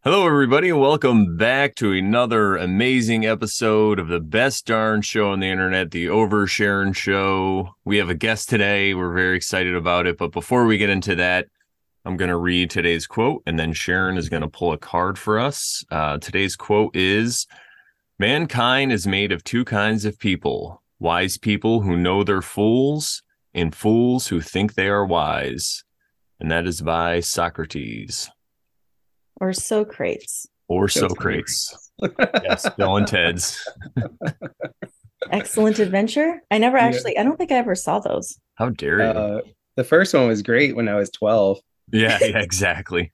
Hello, everybody, and welcome back to another amazing episode of the best darn show on the internet, the Oversharing Show. We have a guest today. We're very excited about it. But before we get into that, I'm going to read today's quote, and then Sharon is going to pull a card for us. Today's quote is, "Mankind is made of two kinds of people, wise people who know they're fools, and fools who think they are wise." And that is by Socrates. Or Socrates. Or Socrates. Socrates. Yes, Bill and Ted's. Excellent Adventure. I don't think I ever saw those. How dare you? The first one was great when I was 12. Yeah, exactly.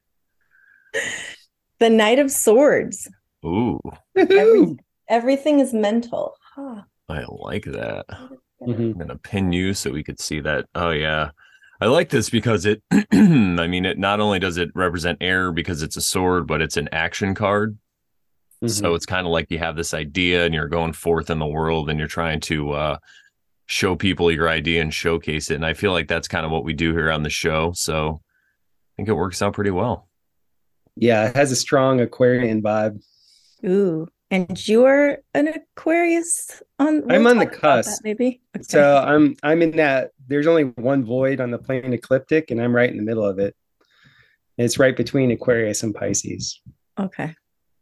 The Knight of Swords. Ooh, Everything is mental. Huh. I like that. Mhm. I'm going to pin you so we could see that. Oh, yeah. I like this because it, I mean, it not only does it represent air because it's a sword, but it's an action card. So it's kind of like you have this idea and you're going forth in the world and you're trying to show people your idea and showcase it. And I feel like that's kind of what we do here on the show. So I think it works out pretty well. Yeah, it has a strong Aquarian vibe. Ooh. And you're an Aquarius I'm on the cusp. Maybe. Okay. So I'm in that. There's only one void on the plane ecliptic, and I'm right in the middle of it. It's right between Aquarius and Pisces. Okay.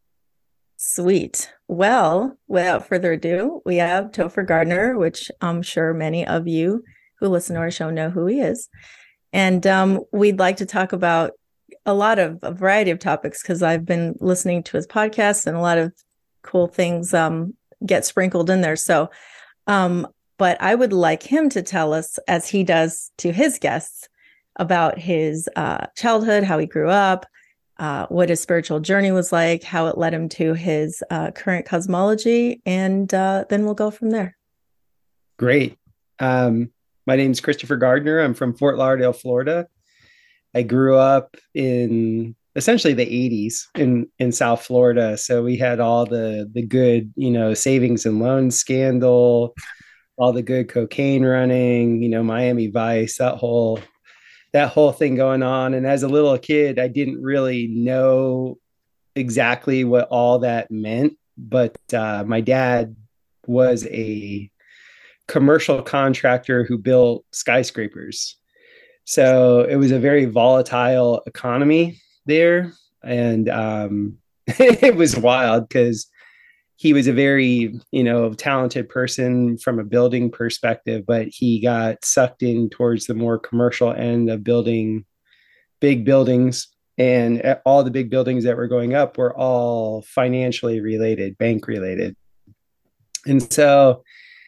Sweet. Well, without further ado, we have Topher Gardner, which I'm sure many of you who listen to our show know who he is. And we'd like to talk about a variety of topics because I've been listening to his podcast and a lot of cool things get sprinkled in there. So, but I would like him to tell us, as he does to his guests, about his childhood, how he grew up, what his spiritual journey was like, how it led him to his current cosmology, and then we'll go from there. Great. My name's Christopher Gardner. I'm from Fort Lauderdale, Florida. I grew up in essentially the 80s in South Florida. So we had all the good, savings and loan scandal, all the good cocaine running, Miami Vice, that whole thing going on. And as a little kid, I didn't really know exactly what all that meant. But my dad was a commercial contractor who built skyscrapers. So it was a very volatile economy there. And it was wild because he was a very, talented person from a building perspective, but he got sucked in towards the more commercial end of building big buildings. And all the big buildings that were going up were all financially related, bank related. And so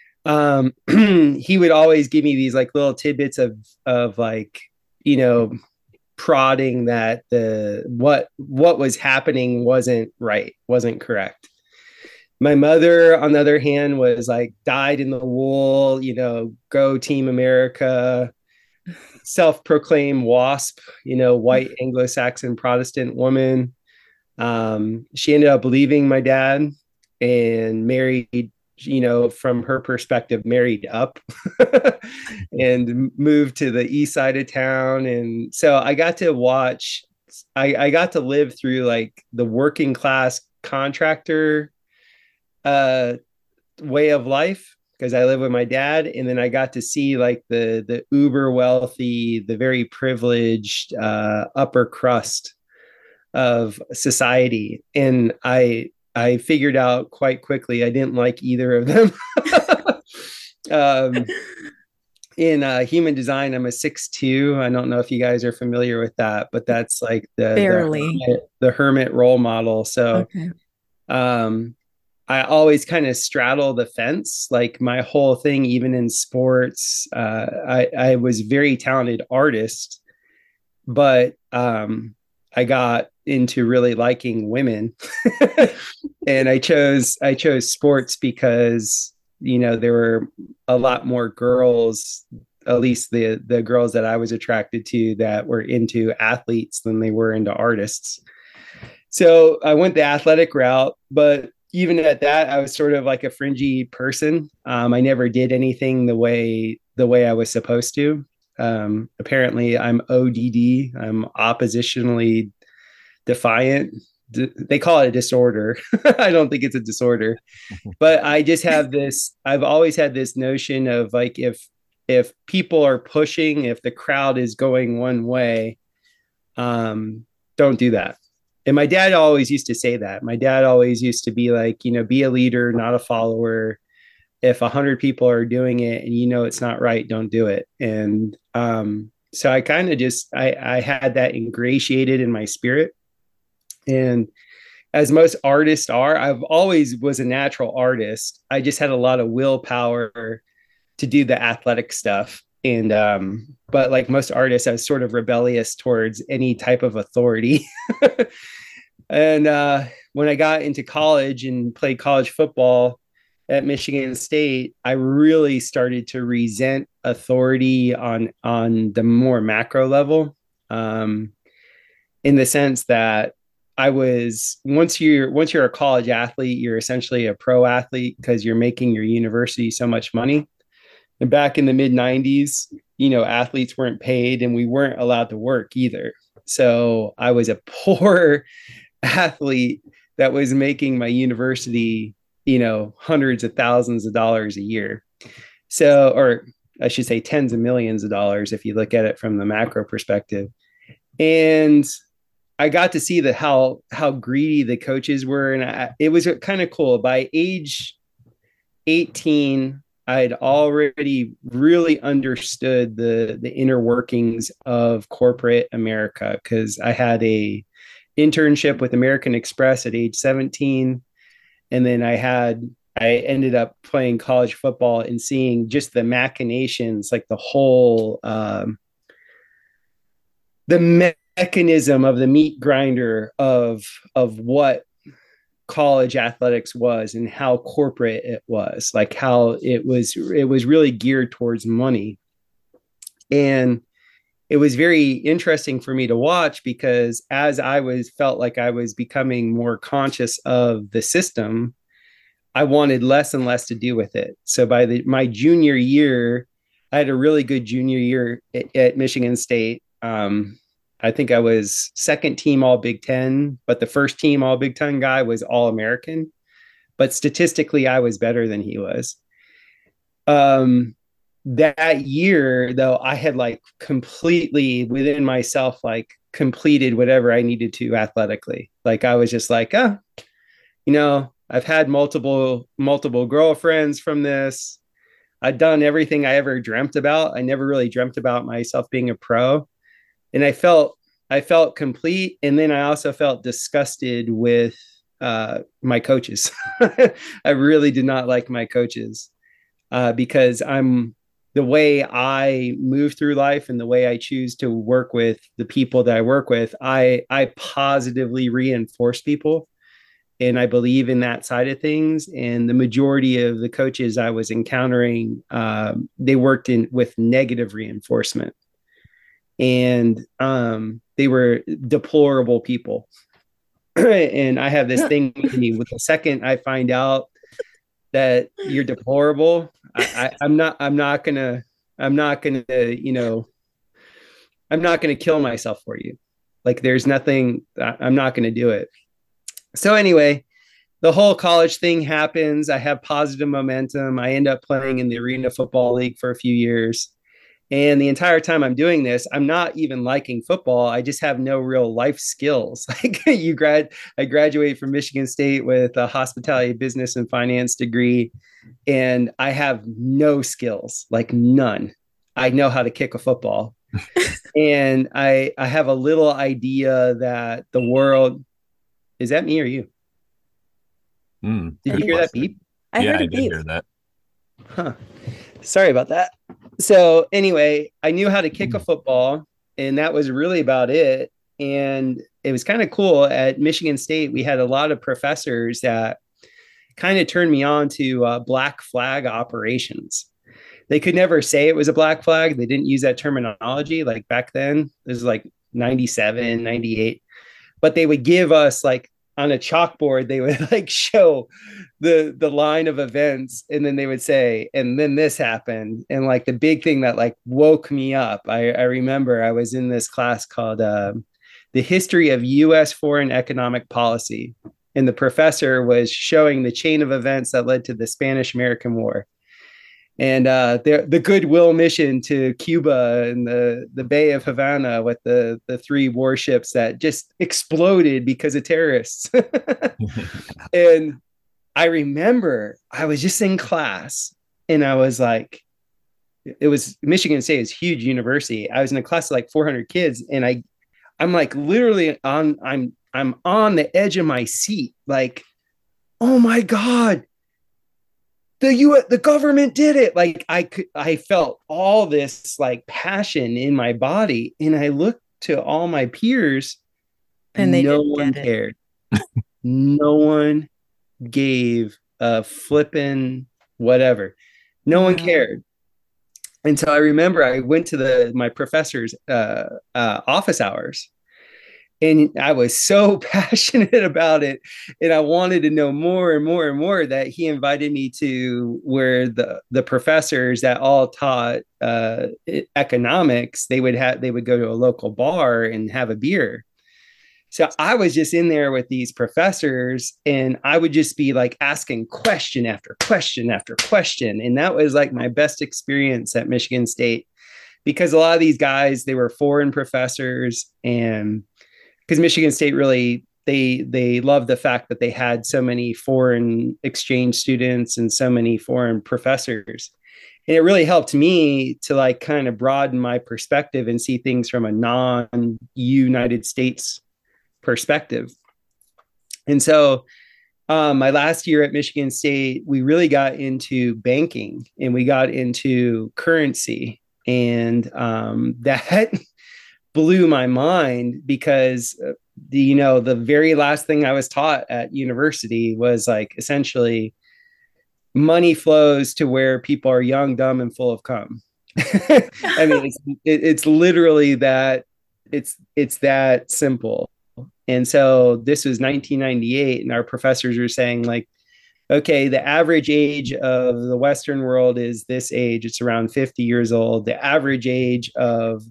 he would always give me these like little tidbits of like, prodding that what was happening wasn't right, wasn't correct. My mother, on the other hand, was like dyed in the wool, go Team America, self-proclaimed WASP, white Anglo-Saxon Protestant woman. She ended up leaving my dad and married, from her perspective, married up and moved to the east side of town. And so I got to watch, I got to live through like the working class contractor way of life because I live with my dad. And then I got to see like the uber wealthy, the very privileged upper crust of society. And I figured out quite quickly I didn't like either of them. In human design, I'm a 6'2". I don't know if you guys are familiar with that, but that's like the hermit role model. So Okay. I always kind of straddle the fence. Like my whole thing, even in sports, I was very talented artist, but I got into really liking women. And I chose sports because there were a lot more girls, at least the girls that I was attracted to, that were into athletes than they were into artists. So I went the athletic route, but even at that, I was sort of like a fringy person. I never did anything the way I was supposed to. Apparently I'm ODD. I'm oppositionally defiant. they call it a disorder. I don't think it's a disorder, but I just have this, I've always had this notion of like, if people are pushing, if the crowd is going one way, don't do that. And my dad always used to say that. My dad always used to be like, be a leader, not a follower. If 100 people are doing it and it's not right, don't do it. And so I kind of just I had that ingratiated in my spirit. And as most artists are, I've always was a natural artist. I just had a lot of willpower to do the athletic stuff. And but like most artists, I was sort of rebellious towards any type of authority. And when I got into college and played college football at Michigan State, I really started to resent authority on the more macro level, in the sense that I was once you're a college athlete, you're essentially a pro athlete because you're making your university so much money. And back in the mid 90s, athletes weren't paid and we weren't allowed to work either. So I was a poor athlete that was making my university, hundreds of thousands of dollars a year. So, or I should say tens of millions of dollars if you look at it from the macro perspective. And I got to see how greedy the coaches were. And it was kind of cool. By age 18, I'd already really understood the inner workings of corporate America, because I had a internship with American Express at age 17. And then I ended up playing college football and seeing just the machinations, like the whole, the mechanism of the meat grinder of what college athletics was and how corporate it was, like how it was really geared towards money. And it was very interesting for me to watch, because as felt like I was becoming more conscious of the system, I wanted less and less to do with it. So by my junior year, I had a really good junior year at Michigan State. I think I was second team All Big Ten, but the first team All Big Ten guy was All American. But statistically, I was better than he was. That year, though, I had like completely within myself, like completed whatever I needed to athletically. Like I was just like, I've had multiple girlfriends from this. I'd done everything I ever dreamt about. I never really dreamt about myself being a pro. And I felt complete. And then I also felt disgusted with my coaches. I really did not like my coaches because the way I move through life and the way I choose to work with the people that I work with, I positively reinforce people. And I believe in that side of things. And the majority of the coaches I was encountering, they worked with negative reinforcement. And they were deplorable people. And I have this thing with me. With the second I find out that you're deplorable, I'm not gonna kill myself for you. Like there's nothing, I'm not gonna do it. So anyway, the whole college thing happens. I have positive momentum. I end up playing in the Arena Football League for a few years. And the entire time I'm doing this, I'm not even liking football. I just have no real life skills. Like I graduated from Michigan State with a hospitality, business, and finance degree, and I have no skills, like none. I know how to kick a football, and I have a little idea that the world. Is that me or you? Did you hear that beep? I heard a did beep. hear that. Huh. Sorry about that. So anyway, I knew how to kick a football, and that was really about it. And it was kind of cool. At Michigan State, we had a lot of professors that kind of turned me on to black flag operations. They could never say it was a black flag. They didn't use that terminology like back then. This is like 97, 98. But they would give us like on a chalkboard, they would like show the line of events, and then they would say, and then this happened. And like the big thing that like woke me up, I remember I was in this class called the history of U.S. foreign economic policy. And the professor was showing the chain of events that led to the Spanish-American War. And the goodwill mission to Cuba and the Bay of Havana with the 3 warships that just exploded because of terrorists. And I remember I was just in class and I was like, it was Michigan State is a huge university. I was in a class of like 400 kids, and I'm like literally I'm on the edge of my seat, like, oh my God, the government did it. Like I felt all this like passion in my body, and I looked to all my peers, And they no didn't one get it. cared. No one gave a flippin' whatever. No one Wow. cared. And so I remember I went to my professor's office hours, and I was so passionate about it, and I wanted to know more and more and more, that he invited me to where the professors that all taught economics, they would go to a local bar and have a beer. So I was just in there with these professors, and I would just be like asking question after question after question. And that was like my best experience at Michigan State, because a lot of these guys, they were foreign professors, and because Michigan State really, they loved the fact that they had so many foreign exchange students and so many foreign professors. And it really helped me to like kind of broaden my perspective and see things from a non-United States perspective. And so my last year at Michigan State, we really got into banking and we got into currency. And that blew my mind, because the very last thing I was taught at university was like essentially money flows to where people are young, dumb, and full of cum. I mean, it's literally that. It's that simple. And so this was 1998, and our professors were saying like, okay, the average age of the Western world is this age. It's around 50 years old. The average age of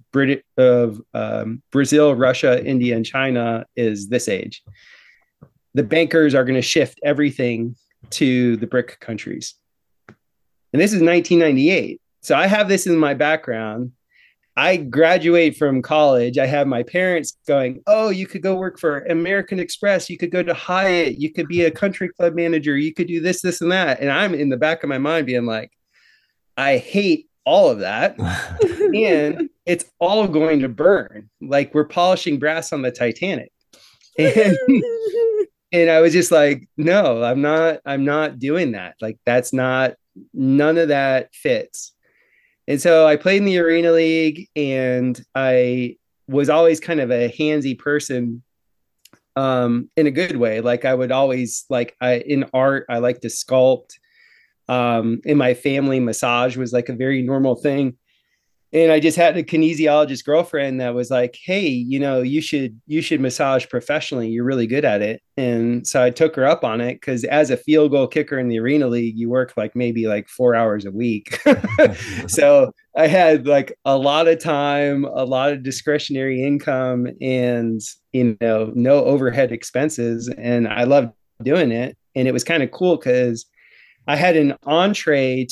Brazil, Russia, India, and China is this age. The bankers are going to shift everything to the BRIC countries. And this is 1998. So I have this in my background. I graduate from college. I have my parents going, oh, you could go work for American Express. You could go to Hyatt. You could be a country club manager. You could do this, this, and that. And I'm in the back of my mind being like, I hate all of that. And it's all going to burn. Like we're polishing brass on the Titanic. And, and I was just like, no, I'm not doing that. Like none of that fits. And so I played in the Arena League, and I was always kind of a handsy person, in a good way. Like I would always in art, I like to sculpt. In my family, massage was like a very normal thing. And I just had a kinesiologist girlfriend that was like, hey, you should massage professionally. You're really good at it. And so I took her up on it, because as a field goal kicker in the Arena League, you work like maybe like 4 hours a week. So I had like a lot of time, a lot of discretionary income, and, no overhead expenses. And I loved doing it. And it was kind of cool because I had an entree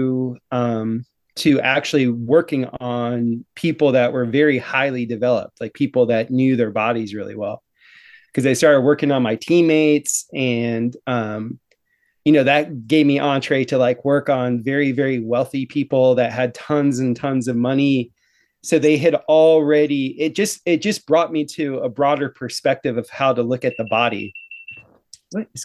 to actually working on people that were very highly developed, like people that knew their bodies really well. Because I started working on my teammates, and that gave me entree to like work on very, very wealthy people that had tons and tons of money. So they had already, it just brought me to a broader perspective of how to look at the body. What is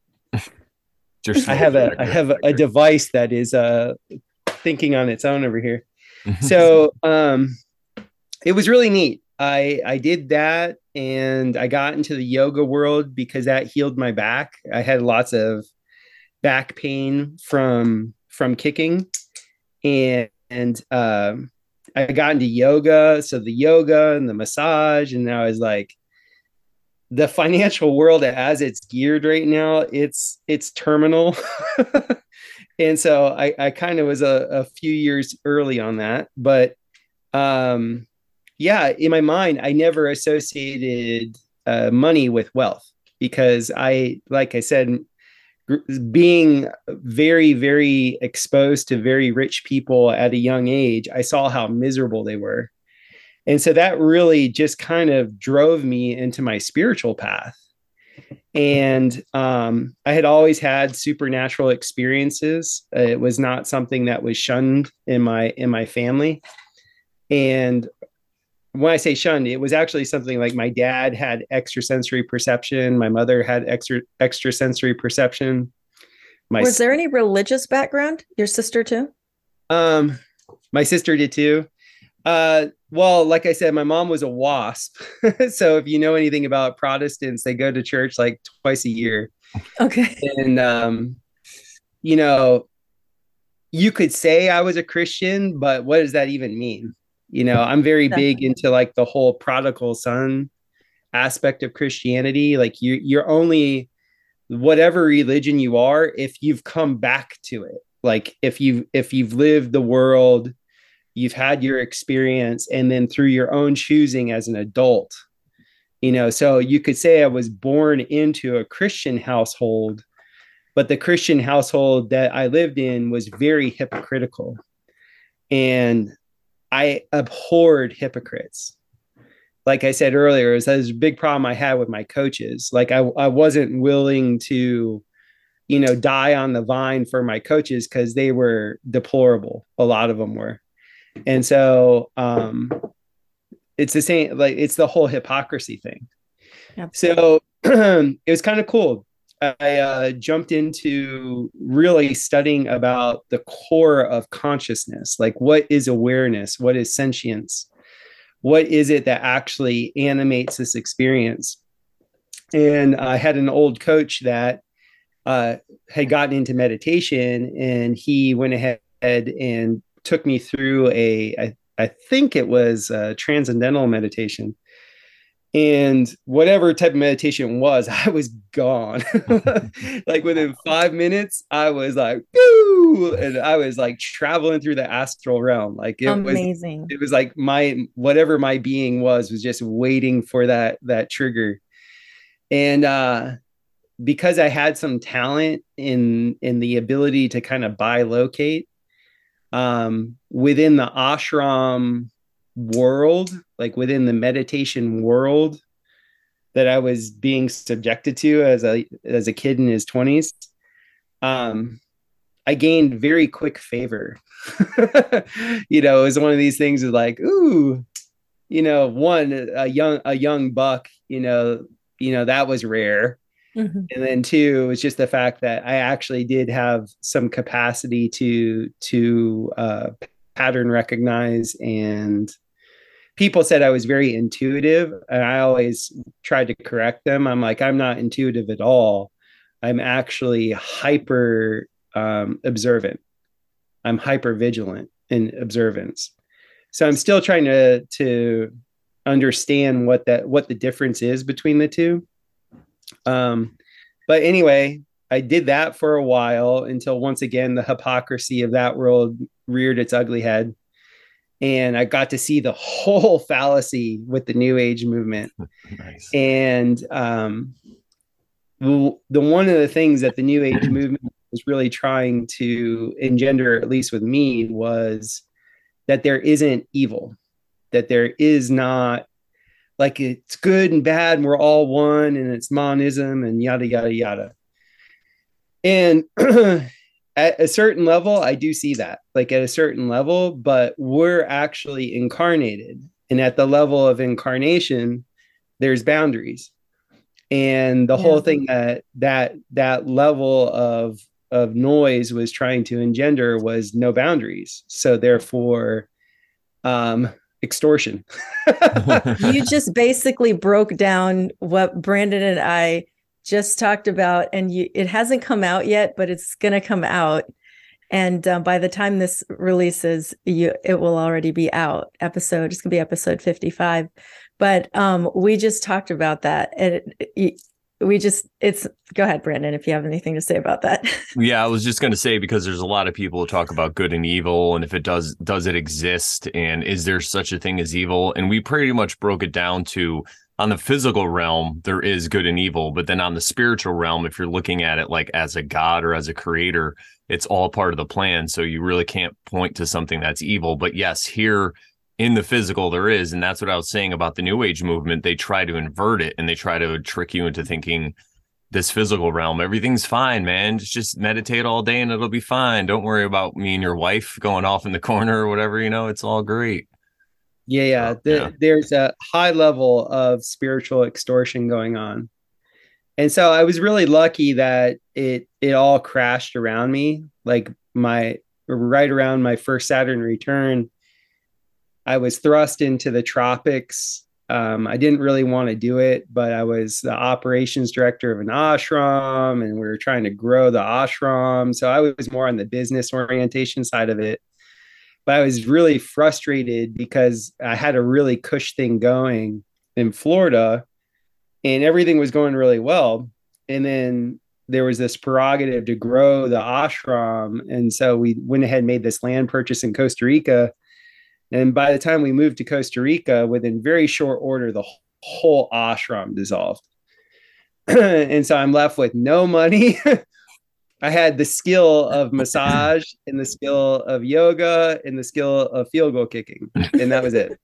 I have a device that is thinking on its own over here. So it was really neat. I did that, and I got into the yoga world because that healed my back. I had lots of back pain from kicking, and I got into yoga. So the yoga and the massage, and I was like, the financial world as it's geared right now, it's terminal. And so I kind of was a few years early on that, but yeah, in my mind, I never associated money with wealth because like I said, being very, very exposed to very rich people at a young age, I saw how miserable they were. And so that really just kind of drove me into my spiritual path. And I had always had supernatural experiences. It was not something that was shunned in my family. And when I say shunned, it was actually something like my dad had extrasensory perception, my mother had extrasensory perception. Was there any religious background? Your sister too? Um, my sister did too. Well, like I said, my mom was a WASP. So if you know anything about Protestants, they go to church like twice a year. Okay. And you know, you could say I was a Christian, but what does that even mean? I'm very big into like the whole prodigal son aspect of Christianity. Like you're only whatever religion you are if you've come back to it. Like if you've lived the world, you've had your experience, and then through your own choosing as an adult, so you could say I was born into a Christian household, but the Christian household that I lived in was very hypocritical. And I abhorred hypocrites. Like I said earlier, is that was a big problem I had with my coaches. Like I wasn't willing to, die on the vine for my coaches because they were deplorable. A lot of them were. And so it's the same, like it's the whole hypocrisy thing. Absolutely. So it was kind of cool. I jumped into really studying about the core of consciousness. Like, what is awareness? What is sentience? What is it that actually animates this experience? And I had an old coach that had gotten into meditation, and he went ahead and took me through I think it was a transcendental meditation. And whatever type of meditation was, I was gone. Like within 5 minutes, I was like, boo! And I was like traveling through the astral realm. Like it amazing. It was like whatever my being was just waiting for that trigger. And because I had some talent in the ability to kind of bilocate within the ashram world, like within the meditation world that I was being subjected to as a kid in his 20s, I gained very quick favor. It was one of these things of like, ooh, one, a young buck, that was rare. Mm-hmm. And then two, it's just the fact that I actually did have some capacity to pattern recognize, and people said I was very intuitive, and I always tried to correct them. I'm like, I'm not intuitive at all. I'm actually hyper observant. I'm hyper vigilant in observance. So I'm still trying to understand what the difference is between the two. But anyway, I did that for a while until once again the hypocrisy of that world reared its ugly head. And I got to see the whole fallacy with the New Age movement. Nice. And the one of the things that the New Age movement was really trying to engender, at least with me, was that there isn't evil, that there is not, like, it's good and bad and we're all one and it's monism and yada, yada, yada. And at a certain level, I do see that, like at a certain level, but we're actually incarnated. And at the level of incarnation, there's boundaries. And the whole thing that level of noise was trying to engender was no boundaries. So therefore, extortion. You just basically broke down what Brandon and I just talked about, and it hasn't come out yet, but it's going to come out. And by the time this releases, it will already be out. It's going to be episode 55. But we just talked about that. And it's go ahead, Brandon, if you have anything to say about that. Yeah, I was just going to say, because there's a lot of people who talk about good and evil, and if it does it exist, and is there such a thing as evil? And we pretty much broke it down to, on the physical realm, there is good and evil, but then on the spiritual realm, if you're looking at it like as a god or as a creator, it's all part of the plan. So you really can't point to something that's evil. But yes, here in the physical there is, and that's what I was saying about the New Age movement. They try to invert it, and they try to trick you into thinking this physical realm, everything's fine, man. Just meditate all day and it'll be fine. Don't worry about me and your wife going off in the corner or whatever, it's all great. Yeah. There's a high level of spiritual extortion going on. And so I was really lucky that it all crashed around me. Like right around my first Saturn return, I was thrust into the tropics. I didn't really want to do it, but I was the operations director of an ashram, and we were trying to grow the ashram. So I was more on the business orientation side of it. But I was really frustrated because I had a really cush thing going in Florida, and everything was going really well. And then there was this prerogative to grow the ashram. And so we went ahead and made this land purchase in Costa Rica. And by the time we moved to Costa Rica, within very short order, the whole ashram dissolved. And so I'm left with no money. I had the skill of massage and the skill of yoga and the skill of field goal kicking. And that was it.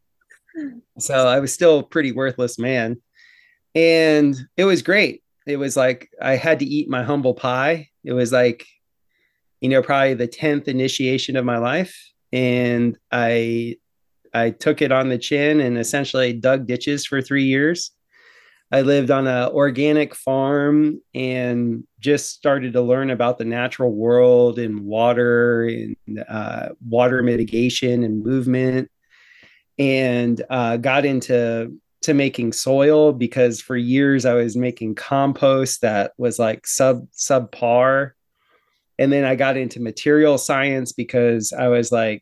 So I was still a pretty worthless man. And it was great. It was like I had to eat my humble pie. It was like, probably the 10th initiation of my life. And I took it on the chin and essentially dug ditches for 3 years. I lived on an organic farm and just started to learn about the natural world and water and water mitigation and movement, and got into making soil, because for years I was making compost that was like subpar. And then I got into material science because I was like,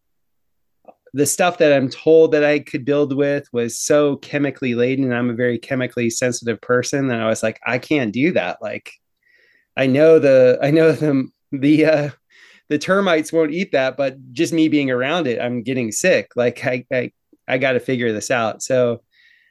the stuff that I'm told that I could build with was so chemically laden, and I'm a very chemically sensitive person. And I was like, I can't do that. Like, I know the termites won't eat that, but just me being around it, I'm getting sick. Like I got to figure this out. So,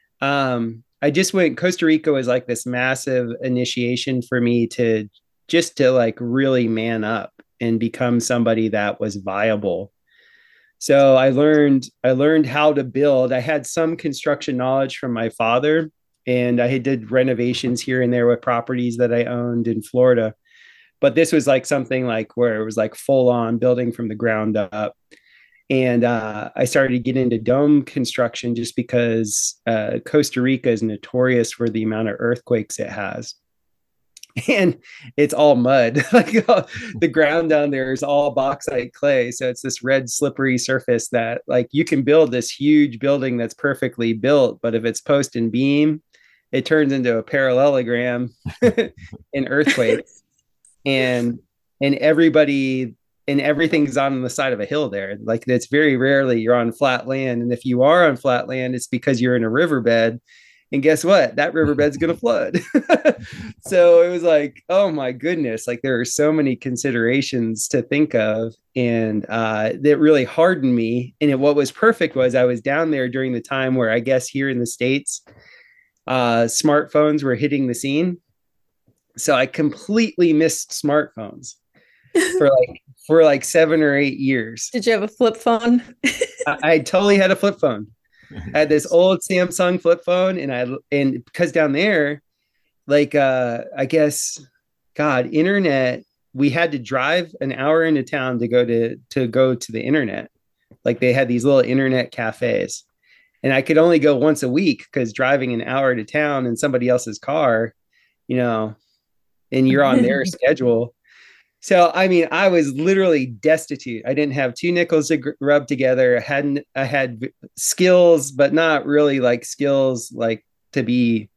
I just went, Costa Rica was like this massive initiation for me to like really man up and become somebody that was viable. So I learned how to build. I had some construction knowledge from my father, and I did renovations here and there with properties that I owned in Florida. But this was like something like where it was like full on building from the ground up. And I started to get into dome construction just because Costa Rica is notorious for the amount of earthquakes it has. And it's all mud. Like the ground down there is all bauxite clay. So it's this red slippery surface that like you can build this huge building that's perfectly built, but if it's post and beam, it turns into a parallelogram in earthquakes. And everybody and everything's on the side of a hill there. Like it's very rarely you're on flat land. And if you are on flat land, it's because you're in a riverbed. And guess what? That riverbed's going to flood. So it was like, oh my goodness, like there are so many considerations to think of. And that really hardened me. And what was perfect was I was down there during the time where I guess here in the States, smartphones were hitting the scene. So I completely missed smartphones for like 7 or 8 years. Did you have a flip phone? I totally had a flip phone. I had this old Samsung flip phone, and because down there, like I guess, God, internet, we had to drive an hour into town to go to the internet. Like they had these little internet cafes, and I could only go once a week because driving an hour to town in somebody else's car, and you're on their schedule. So, I mean, I was literally destitute. I didn't have 2 nickels to rub together. I had skills, but not really like skills like to be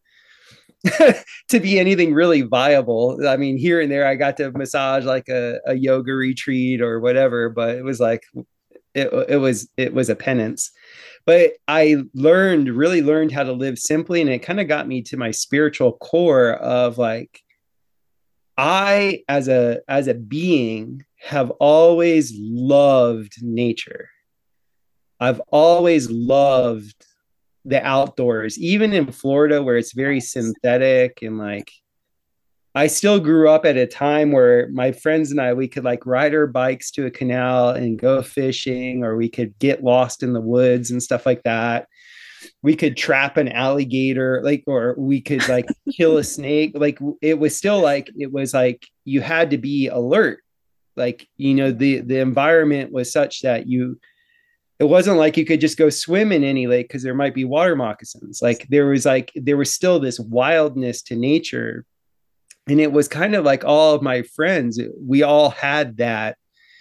anything really viable. I mean, here and there, I got to massage like a yoga retreat or whatever, but it was like, it was a penance. but I really learned how to live simply. And it kind of got me to my spiritual core of like, I, as a being, have always loved nature. I've always loved the outdoors, even in Florida where it's very synthetic and like I still grew up at a time where my friends and I, we could like ride our bikes to a canal and go fishing, or we could get lost in the woods and stuff like that. We could trap an alligator, like, or we could like kill a snake. Like it was still like, it was like you had to be alert. Like, you know, the environment was such that it wasn't like you could just go swim in any lake because there might be water moccasins. There was still this wildness to nature. And it was kind of like all of my friends, we all had that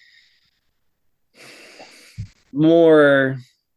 more,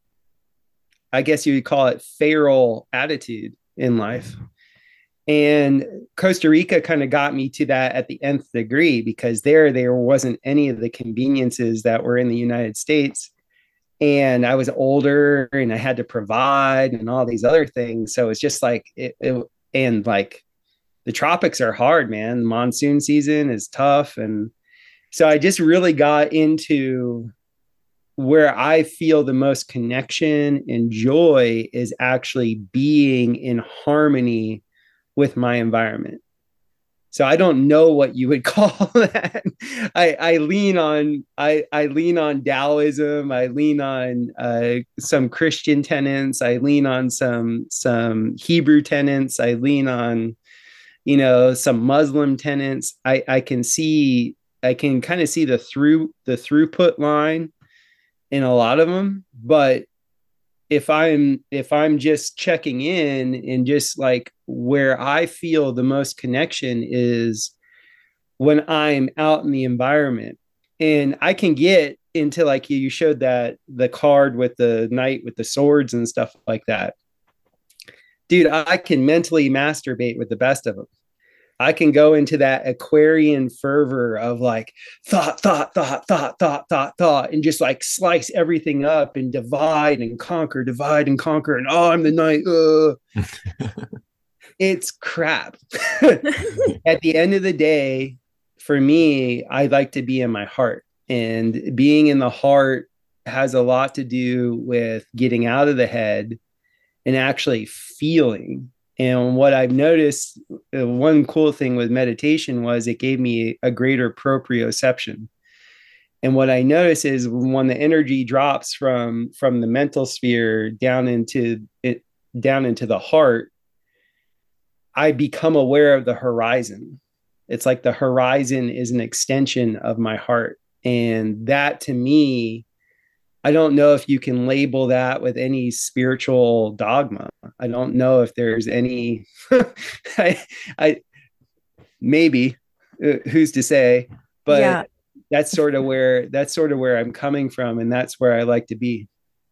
I guess you would call it feral attitude in life. And Costa Rica kind of got me to that at the nth degree, because there wasn't any of the conveniences that were in the United States. And I was older and I had to provide and all these other things. So it's just like and like the tropics are hard, man. The monsoon season is tough. And so I just really got into where I feel the most connection and joy is actually being in harmony with my environment. So I don't know what you would call that. I lean on I lean on Taoism. I lean on some Christian tenets. I lean on some Hebrew tenets. I lean on, you know, some Muslim tenets. I can kind of see the throughput line in a lot of them, but if I'm just checking in and just like where I feel the most connection is when I'm out in the environment. And I can get into, like, you showed that the card with the knight with the swords and stuff like that. Dude, I can mentally masturbate with the best of them. I can go into that Aquarian fervor of like thought, and just like slice everything up and divide and conquer. And oh, I'm the knight. It's crap. At the end of the day, for me, I like to be in my heart, and being in the heart has a lot to do with getting out of the head and actually feeling. And what I've noticed, one cool thing with meditation was it gave me a greater proprioception. And what I notice is when the energy drops from the mental sphere down into the heart, I become aware of the horizon. It's like the horizon is an extension of my heart. And that, to me, I don't know if you can label that with any spiritual dogma. I don't know if there's any, I maybe, who's to say, but yeah. That's sort of where I'm coming from. And that's where I like to be.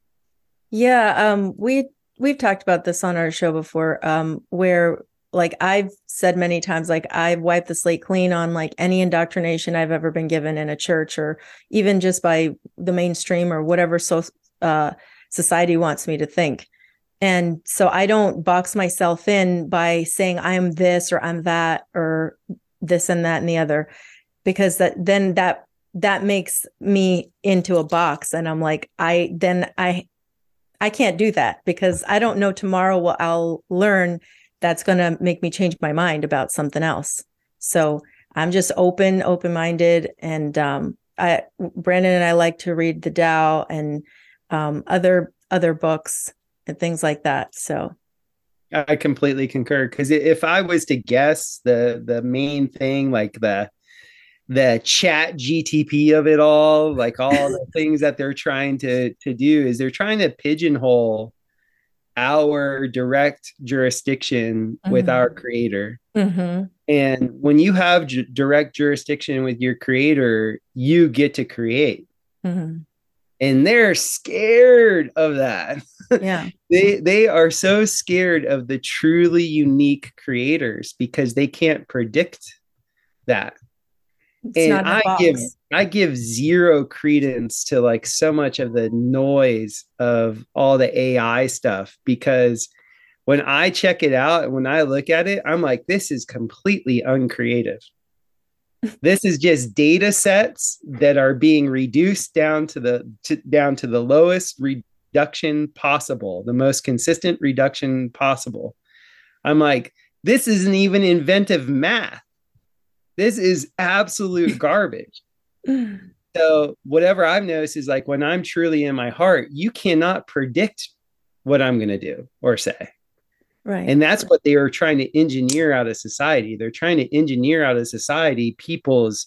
Yeah. We've talked about this on our show before, where, like, I've said many times, like, I've wiped the slate clean on like any indoctrination I've ever been given in a church, or even just by the mainstream or whatever society wants me to think. And so I don't box myself in by saying I'm this or I'm that or this and that and the other, because that makes me into a box. And I'm like, I can't do that, because I don't know tomorrow what I'll learn that's going to make me change my mind about something else. So I'm just open-minded. And Brandon and I like to read the Tao and other books and things like that. So I completely concur, because if I was to guess the main thing, like the chat GTP of it all, like all the things that they're trying to do, is they're trying to pigeonhole our direct jurisdiction with our creator. And when you have direct jurisdiction with your creator, you get to create. And they're scared of that. Yeah. They are so scared of the truly unique creators because they can't predict that. It's And not in a box. I give zero credence to like so much of the noise of all the AI stuff, because when I check it out and when I look at it, I'm like, this is completely uncreative. This is just data sets that are being reduced down to the lowest reduction possible, the most consistent reduction possible. I'm like, this isn't even inventive math. This is absolute garbage. So whatever I've noticed is like when I'm truly in my heart, you cannot predict what I'm going to do or say. Right. And that's what they are trying to engineer out of society. They're trying to engineer out of society people's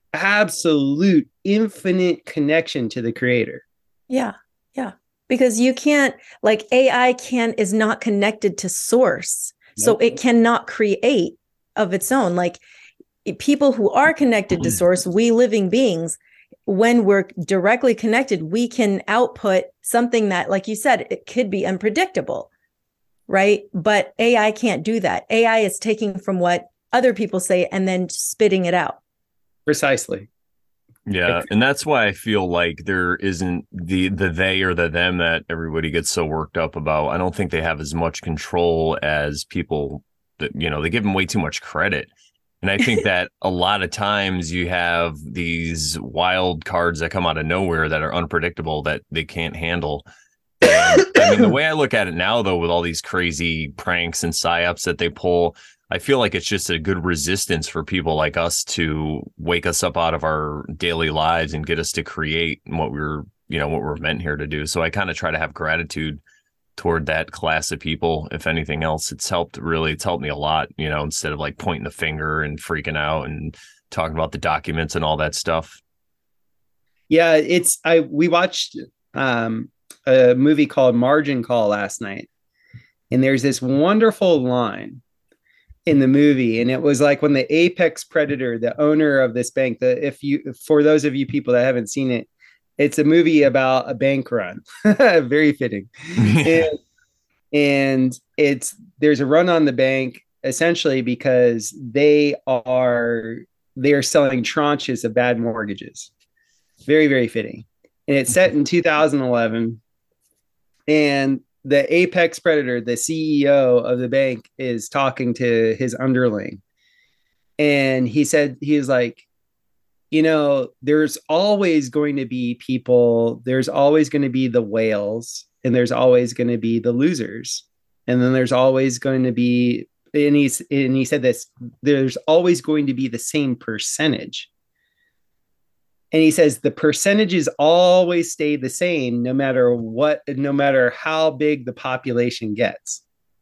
absolute infinite connection to the creator. Yeah. Yeah. Because you can't, like AI is not connected to source. So Nope. it cannot create of its own. Like people who are connected to source, we living beings, when we're directly connected, we can output something that, like you said, it could be unpredictable, right? But AI can't do that. AI is taking from what other people say and then spitting it out. Precisely. Yeah, and that's why I feel like there isn't the they or the them that everybody gets so worked up about. I don't think they have as much control as people that, they give them way too much credit. And I think that a lot of times you have these wild cards that come out of nowhere that are unpredictable that they can't handle. And I mean, the way I look at it now, though, with all these crazy pranks and psyops that they pull, I feel like it's just a good resistance for people like us to wake us up out of our daily lives and get us to create what what we're meant here to do. So I kind of try to have gratitude toward that class of people. If anything else, it's helped me a lot, instead of like pointing the finger and freaking out and talking about the documents and all that stuff. Yeah, we watched a movie called Margin Call last night, and there's this wonderful line in the movie, and it was like when the apex predator, the owner of this bank, for those of you people that haven't seen it, it's a movie about a bank run. Very fitting. Yeah. And there's a run on the bank essentially because they are selling tranches of bad mortgages. Very, very fitting. And it's set in 2011. And the apex predator, the CEO of the bank, is talking to his underling. And he is like, there's always going to be people, there's always going to be the whales, and there's always going to be the losers. And then there's always going to be, and he said this, there's always going to be the same percentage. And he says the percentages always stay the same no matter how big the population gets.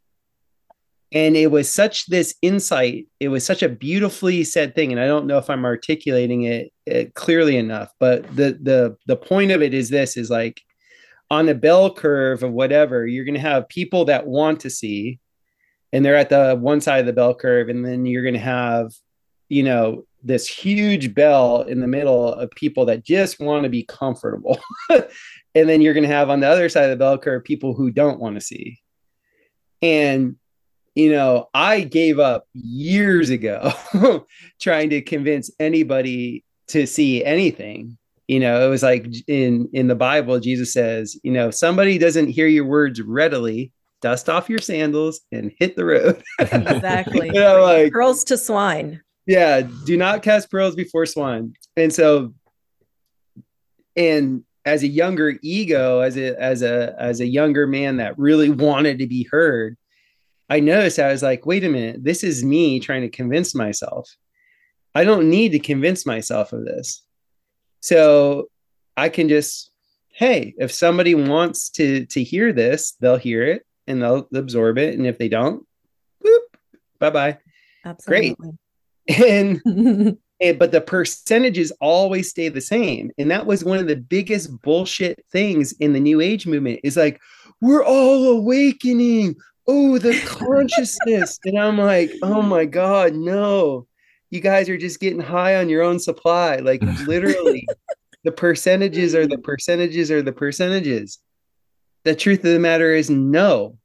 And it was such this insight. It was such a beautifully said thing. And I don't know if I'm articulating it clearly enough, but the point of it is this, is like on a bell curve of whatever, you're going to have people that want to see, and they're at the one side of the bell curve. And then you're going to have, this huge bell in the middle of people that just want to be comfortable. And then you're going to have on the other side of the bell curve, people who don't want to see. And, I gave up years ago trying to convince anybody to see anything. It was like in the Bible, Jesus says, if somebody doesn't hear your words readily, dust off your sandals and hit the road. Exactly. Like pearls to swine. Yeah, do not cast pearls before swine. And so, and as a younger ego, as a younger man that really wanted to be heard, I noticed I was like, wait a minute, this is me trying to convince myself. I don't need to convince myself of this. So I can just, hey, if somebody wants to hear this, they'll hear it and they'll absorb it. And if they don't, whoop, bye-bye. Absolutely. Great. But the percentages always stay the same. And that was one of the biggest bullshit things in the New Age movement, is like, we're all awakening. Oh, the consciousness. And I'm like, oh my God, no, you guys are just getting high on your own supply. Like literally the percentages are the percentages are the percentages. The truth of the matter is no.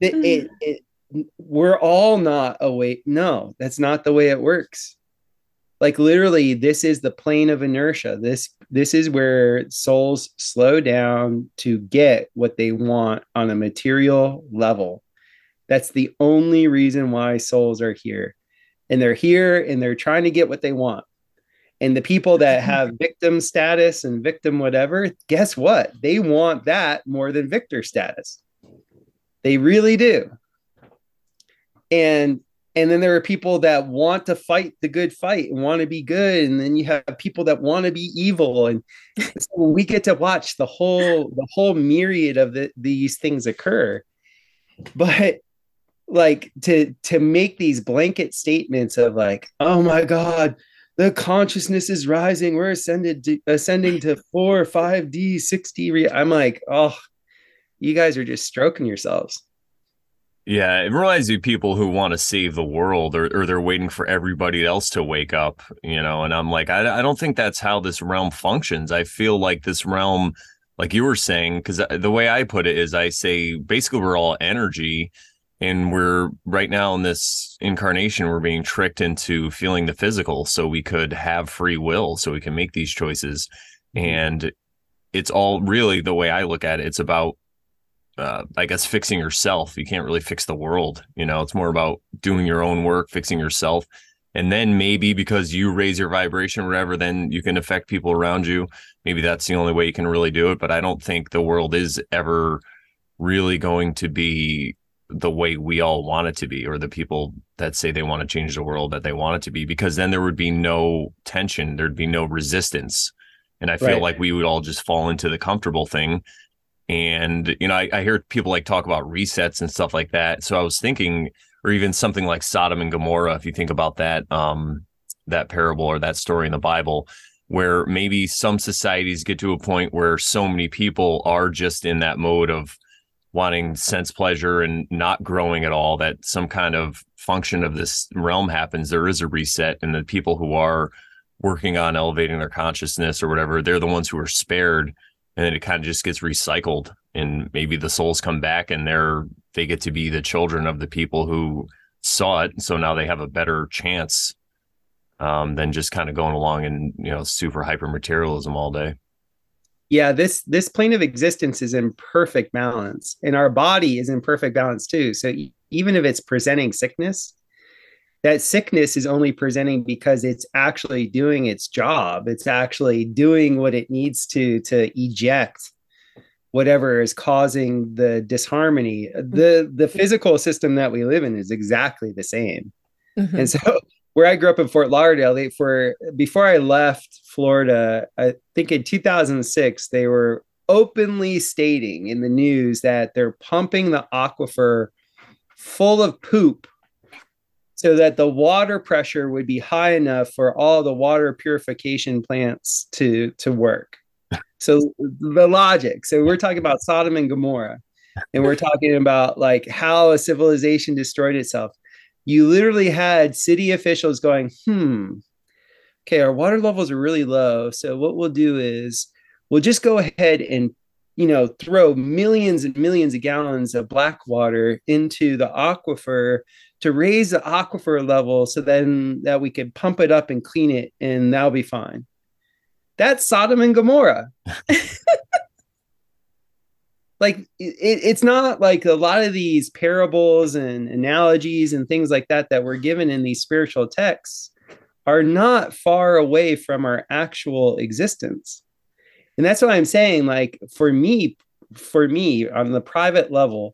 We're all not awake. No, that's not the way it works. Like literally, this is the plane of inertia. This is where souls slow down to get what they want on a material level. That's the only reason why souls are here. And they're here and they're trying to get what they want. And the people that have victim status and victim whatever, guess what? They want that more than victor status. They really do. And then there are people that want to fight the good fight and want to be good, and then you have people that want to be evil. And so we get to watch the whole myriad of these things occur. But like to make these blanket statements of like, oh my God, the consciousness is rising, we're ascending to 4, 5D, 6D. I'm like, oh, you guys are just stroking yourselves. Yeah, it reminds me of people who want to save the world, or they're waiting for everybody else to wake up, and I'm like, I don't think that's how this realm functions. I feel like this realm, like you were saying, because the way I put it is I say basically we're all energy, and we're right now in this incarnation, we're being tricked into feeling the physical so we could have free will, so we can make these choices. And it's all really, the way I look at it, it's about I guess fixing yourself. You can't really fix the world. It's more about doing your own work, fixing yourself. And then maybe because you raise your vibration or whatever, then you can affect people around you. Maybe that's the only way you can really do it. But I don't think the world is ever really going to be the way we all want it to be, or the people that say they want to change the world that they want it to be, because then there would be no tension. There'd be no resistance. And I feel like we would all just fall into the comfortable thing. And, I hear people like talk about resets and stuff like that. So I was thinking, or even something like Sodom and Gomorrah, if you think about that, that parable or that story in the Bible, where maybe some societies get to a point where so many people are just in that mode of wanting sense pleasure and not growing at all, that some kind of function of this realm happens. There is a reset, and the people who are working on elevating their consciousness or whatever, they're the ones who are spared. And then it kind of just gets recycled, and maybe the souls come back and they get to be the children of the people who saw it. So now they have a better chance than just kind of going along in, super hyper materialism all day. Yeah, this plane of existence is in perfect balance, and our body is in perfect balance too. So even if it's presenting sickness, that sickness is only presenting because it's actually doing its job. It's actually doing what it needs to eject whatever is causing the disharmony. The physical system that we live in is exactly the same. Mm-hmm. And so where I grew up in Fort Lauderdale, before I left Florida, I think in 2006, they were openly stating in the news that they're pumping the aquifer full of poop so that the water pressure would be high enough for all the water purification plants to work. So the logic. So we're talking about Sodom and Gomorrah, and we're talking about like how a civilization destroyed itself. You literally had city officials going, okay, our water levels are really low. So what we'll do is we'll just go ahead and, throw millions and millions of gallons of black water into the aquifer to raise the aquifer level so then that we could pump it up and clean it, and that'll be fine. That's Sodom and Gomorrah. Like it's not like a lot of these parables and analogies and things like that we're given in these spiritual texts are not far away from our actual existence. And that's what I'm saying. Like for me on the private level,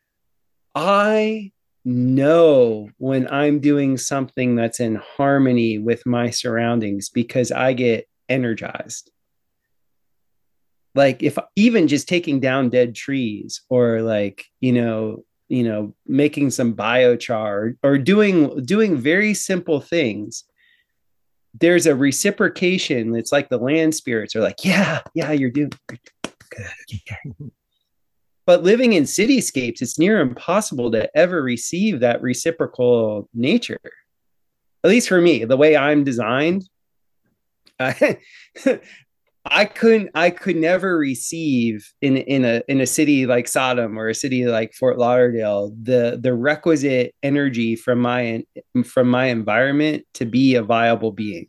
I know when I'm doing something that's in harmony with my surroundings because I get energized. Like if even just taking down dead trees, or like, making some biochar, or doing very simple things, there's a reciprocation. It's like the land spirits are like, yeah, you're doing good. But living in cityscapes, it's near impossible to ever receive that reciprocal nature. At least for me, the way I'm designed, I could never receive in a city like Sodom or a city like Fort Lauderdale the requisite energy from my environment to be a viable being.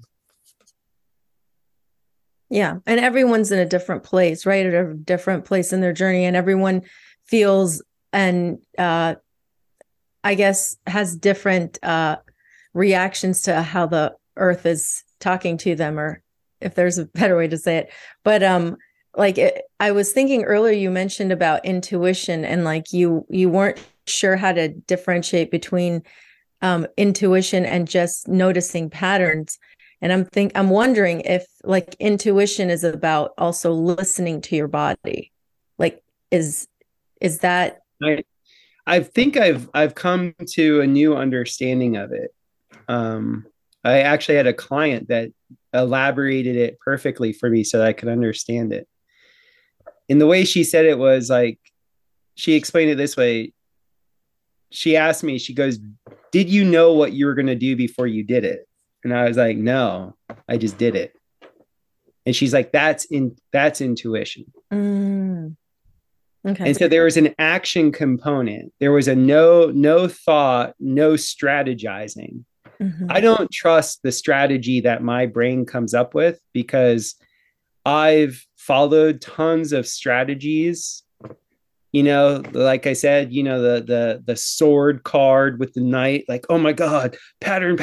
Yeah. And everyone's in a different place, right? At a different place in their journey. And everyone feels and I guess has different reactions to how the earth is talking to them, or if there's a better way to say it. But I was thinking earlier, you mentioned about intuition, and like you weren't sure how to differentiate between intuition and just noticing patterns. And I'm wondering if like intuition is about also listening to your body. Like is that I think I've come to a new understanding of it. I actually had a client that elaborated it perfectly for me so that I could understand it. And the way she said it was like, she explained it this way. She asked me, she goes, "Did you know what you were going to do before you did it?" And I was like, "No, I just did it." And she's like, that's intuition. Okay. And so there was an action component. There was a no thought, no strategizing. Mm-hmm. I don't trust the strategy that my brain comes up with because I've followed tons of strategies. You know, like I said, you know, the sword card with the knight, like, oh my God, pattern.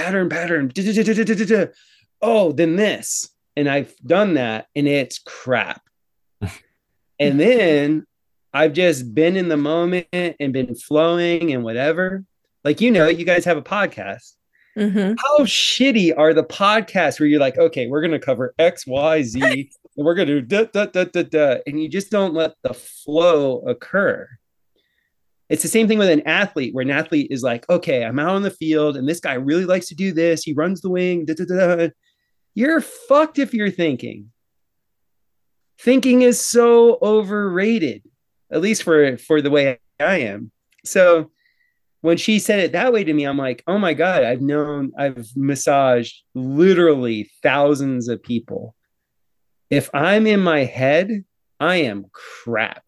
Oh, then this. And I've done that and it's crap. And then I've just been in the moment and been flowing and whatever. Like, you know, you guys have a podcast. Mm-hmm. How shitty are the podcasts where you're like, okay, we're going to cover X, Y, Z, and we're going to do da, and you just don't let the flow occur. It's the same thing with an athlete, where an athlete is like, okay, I'm out on the field and this guy really likes to do this. He runs the wing. You're fucked if you're thinking. Thinking is so overrated, at least for the way I am. So when she said it that way to me, I'm like, oh my God, I've massaged literally thousands of people. If I'm in my head, I am crap.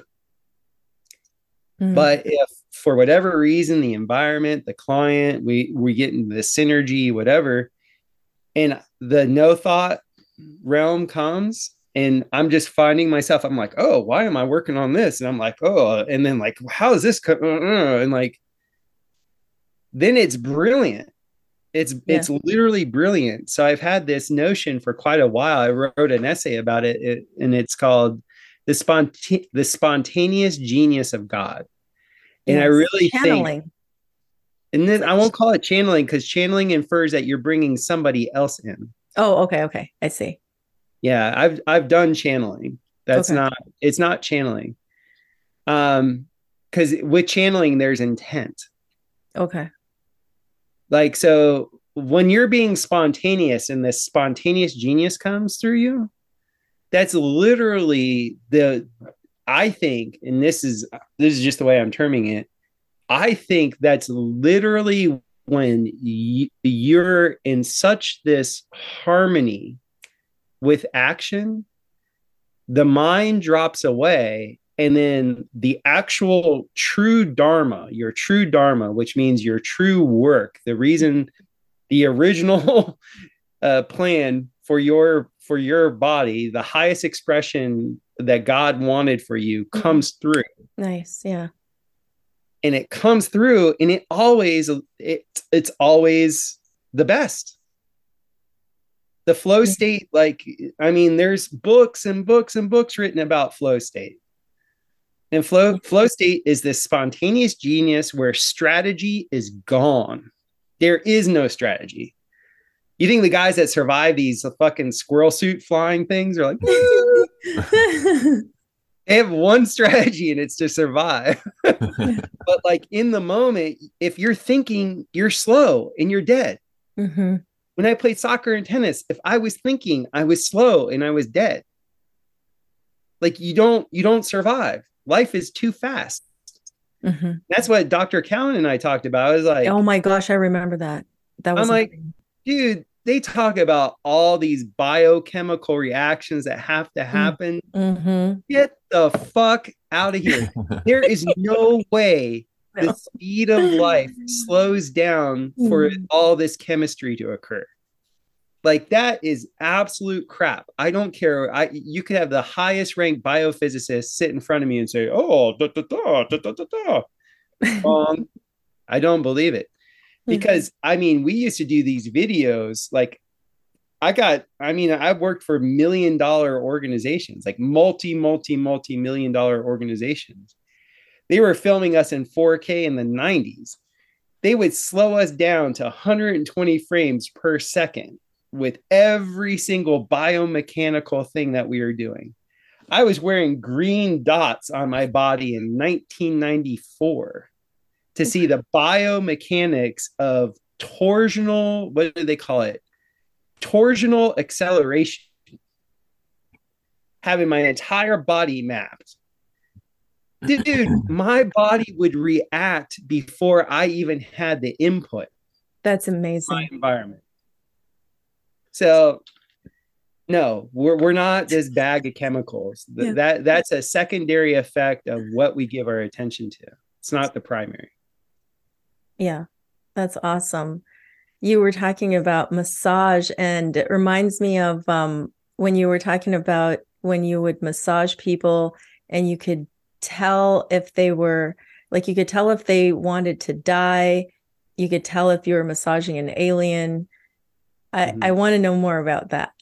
But if for whatever reason, the environment, the client, we get into the synergy, whatever, and the no thought realm comes, and I'm just finding myself, I'm like, oh, why am I working on this? And I'm like, oh, and then like, how is this? And like, then it's brilliant. It's literally brilliant. So I've had this notion for quite a while. I wrote an essay about it, and it's called the spontaneous genius of God. And I really think, and then I won't call it channeling because channeling infers that you're bringing somebody else in. Oh, okay. I see. Yeah, I've done channeling. It's not channeling. Because with channeling, there's intent. Okay. Like, so when you're being spontaneous and this spontaneous genius comes through you, that's literally I think, and this is just the way I'm terming it. I think that's literally when you're in such this harmony with action, the mind drops away, and then the actual true dharma, your true dharma, which means your true work, the reason, the original plan for your body, the highest expression that God wanted for you comes through. Nice. Yeah. And it comes through, and it's always the best. The flow state, like, I mean, there's books and books and books written about flow state. And flow state is this spontaneous genius where strategy is gone. There is no strategy. You think the guys that survive these fucking squirrel suit flying things are like, they have one strategy, and it's to survive. But like in the moment, if you're thinking, you're slow and you're dead. Mm-hmm. When I played soccer and tennis, if I was thinking, I was slow and I was dead. Like you don't survive. Life is too fast. Mm-hmm. That's what Dr. Cowan and I talked about. I was like, oh my gosh, I remember that. I'm like, dude, they talk about all these biochemical reactions that have to Mm. happen. Mm-hmm. Get the fuck out of here. There is no way the No. speed of life slows down for Mm. all this chemistry to occur. Like that is absolute crap. I don't care. You could have the highest ranked biophysicist sit in front of me and say, "Oh, da, da, da, da, da, da, da." Wrong. I don't believe it. Because I mean, we used to do these videos like I've worked for $1 million organizations, like multi million dollar organizations. They were filming us in 4K in the 90s. They would slow us down to 120 frames per second with every single biomechanical thing that we were doing. I was wearing green dots on my body in 1994 to see the biomechanics of torsional, what do they call it? Torsional acceleration, having my entire body mapped. Dude, my body would react before I even had the input. That's My amazing. environment. So no, we're not this bag of chemicals. Yeah. That's a secondary effect of what we give our attention to. It's not the primary. Yeah, that's awesome. You were talking about massage, and it reminds me of when you were talking about when you would massage people and you could tell if they were like, you could tell if they wanted to die. You could tell if you were massaging an alien. I want to know more about that.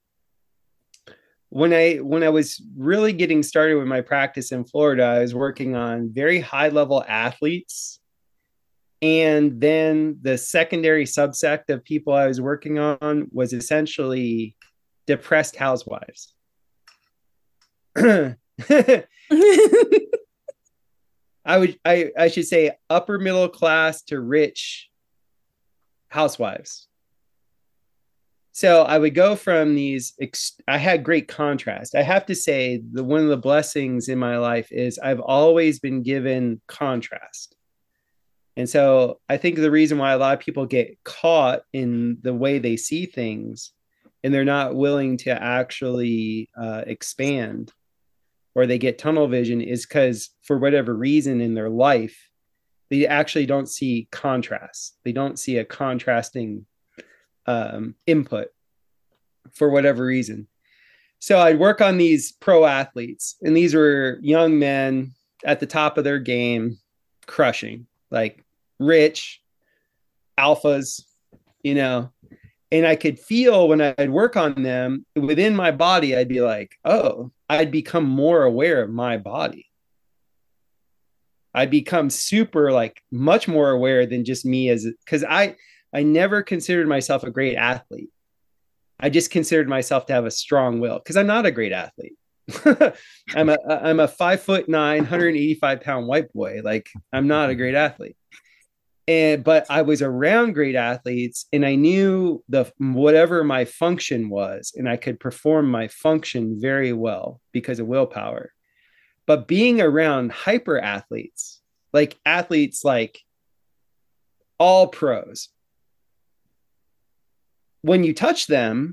When I was really getting started with my practice in Florida, I was working on very high level athletes. And then the secondary subsect of people I was working on was essentially depressed housewives. I should say upper middle class to rich housewives. So I would go from these, I had great contrast. I have to say one of the blessings in my life is I've always been given contrast. And so I think the reason why a lot of people get caught in the way they see things and they're not willing to actually expand, or they get tunnel vision, is because for whatever reason in their life, they actually don't see contrast. They don't see a contrasting input for whatever reason. So I'd work on these pro athletes, and these were young men at the top of their game, crushing, like rich alphas, you know. And I could feel when I'd work on them within my body, I'd be like, oh, I'd become more aware of my body. I'd become super, like, much more aware than just me, as because I never considered myself a great athlete. I just considered myself to have a strong will, because I'm not a great athlete. I'm a 5'9", 185-pound white boy. Like, I'm not a great athlete. But I was around great athletes, and I knew whatever my function was, and I could perform my function very well because of willpower. But being around hyper athletes, like all pros, when you touch them,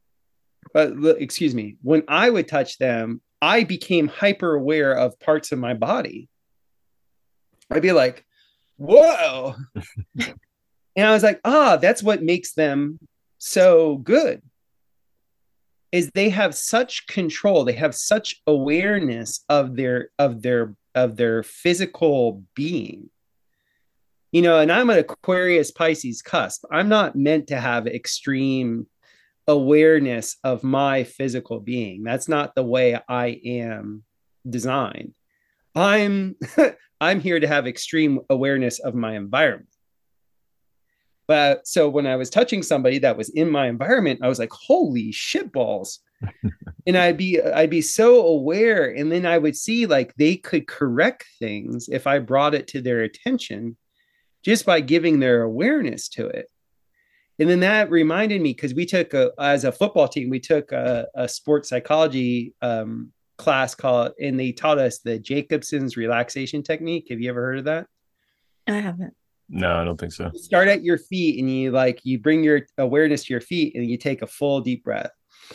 when I would touch them, I became hyper aware of parts of my body. I'd be like, whoa. And I was like, that's what makes them so good, is they have such control. They have such awareness of their physical being. You know, and I'm an Aquarius Pisces cusp. I'm not meant to have extreme awareness of my physical being. That's not the way I am designed. I'm I'm here to have extreme awareness of my environment. But so when I was touching somebody that was in my environment, I was like, holy shit balls. And I'd be so aware. And then I would see, like, they could correct things if I brought it to their attention just by giving their awareness to it. And then that reminded me, because we took as a football team, we took a sports psychology class and they taught us the Jacobson's relaxation technique. Have you ever heard of that? I haven't. No, I don't think so. You start at your feet and you bring your awareness to your feet and you take a full deep breath.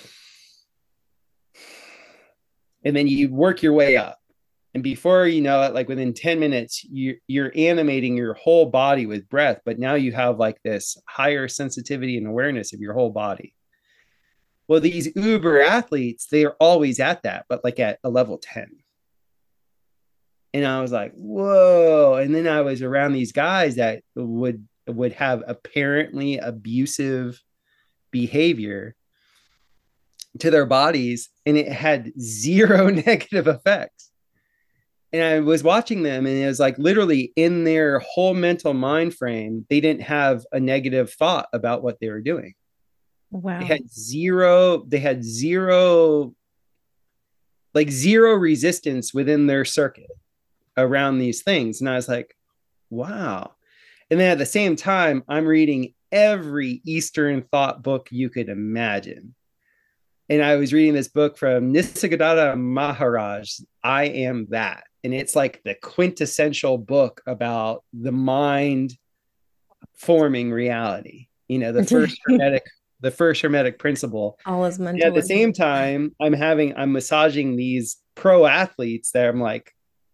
And then you work your way up. And before you know it, like within 10 minutes, you're animating your whole body with breath, but now you have like this higher sensitivity and awareness of your whole body. Well, these Uber athletes, they are always at that, but like at a level 10. And I was like, whoa. And then I was around these guys that would have apparently abusive behavior to their bodies, and it had zero negative effects. And I was watching them, and it was like literally in their whole mental mind frame, they didn't have a negative thought about what they were doing. Wow. They had zero, like zero resistance within their circuit around these things. And I was like, wow. And then at the same time, I'm reading every Eastern thought book you could imagine. And I was reading this book from Nisargadatta Maharaj, I Am That. And it's like the quintessential book about the mind forming reality. You know, the first hermetic principle. All is mental. And at the same time, I'm massaging these pro athletes that I'm like,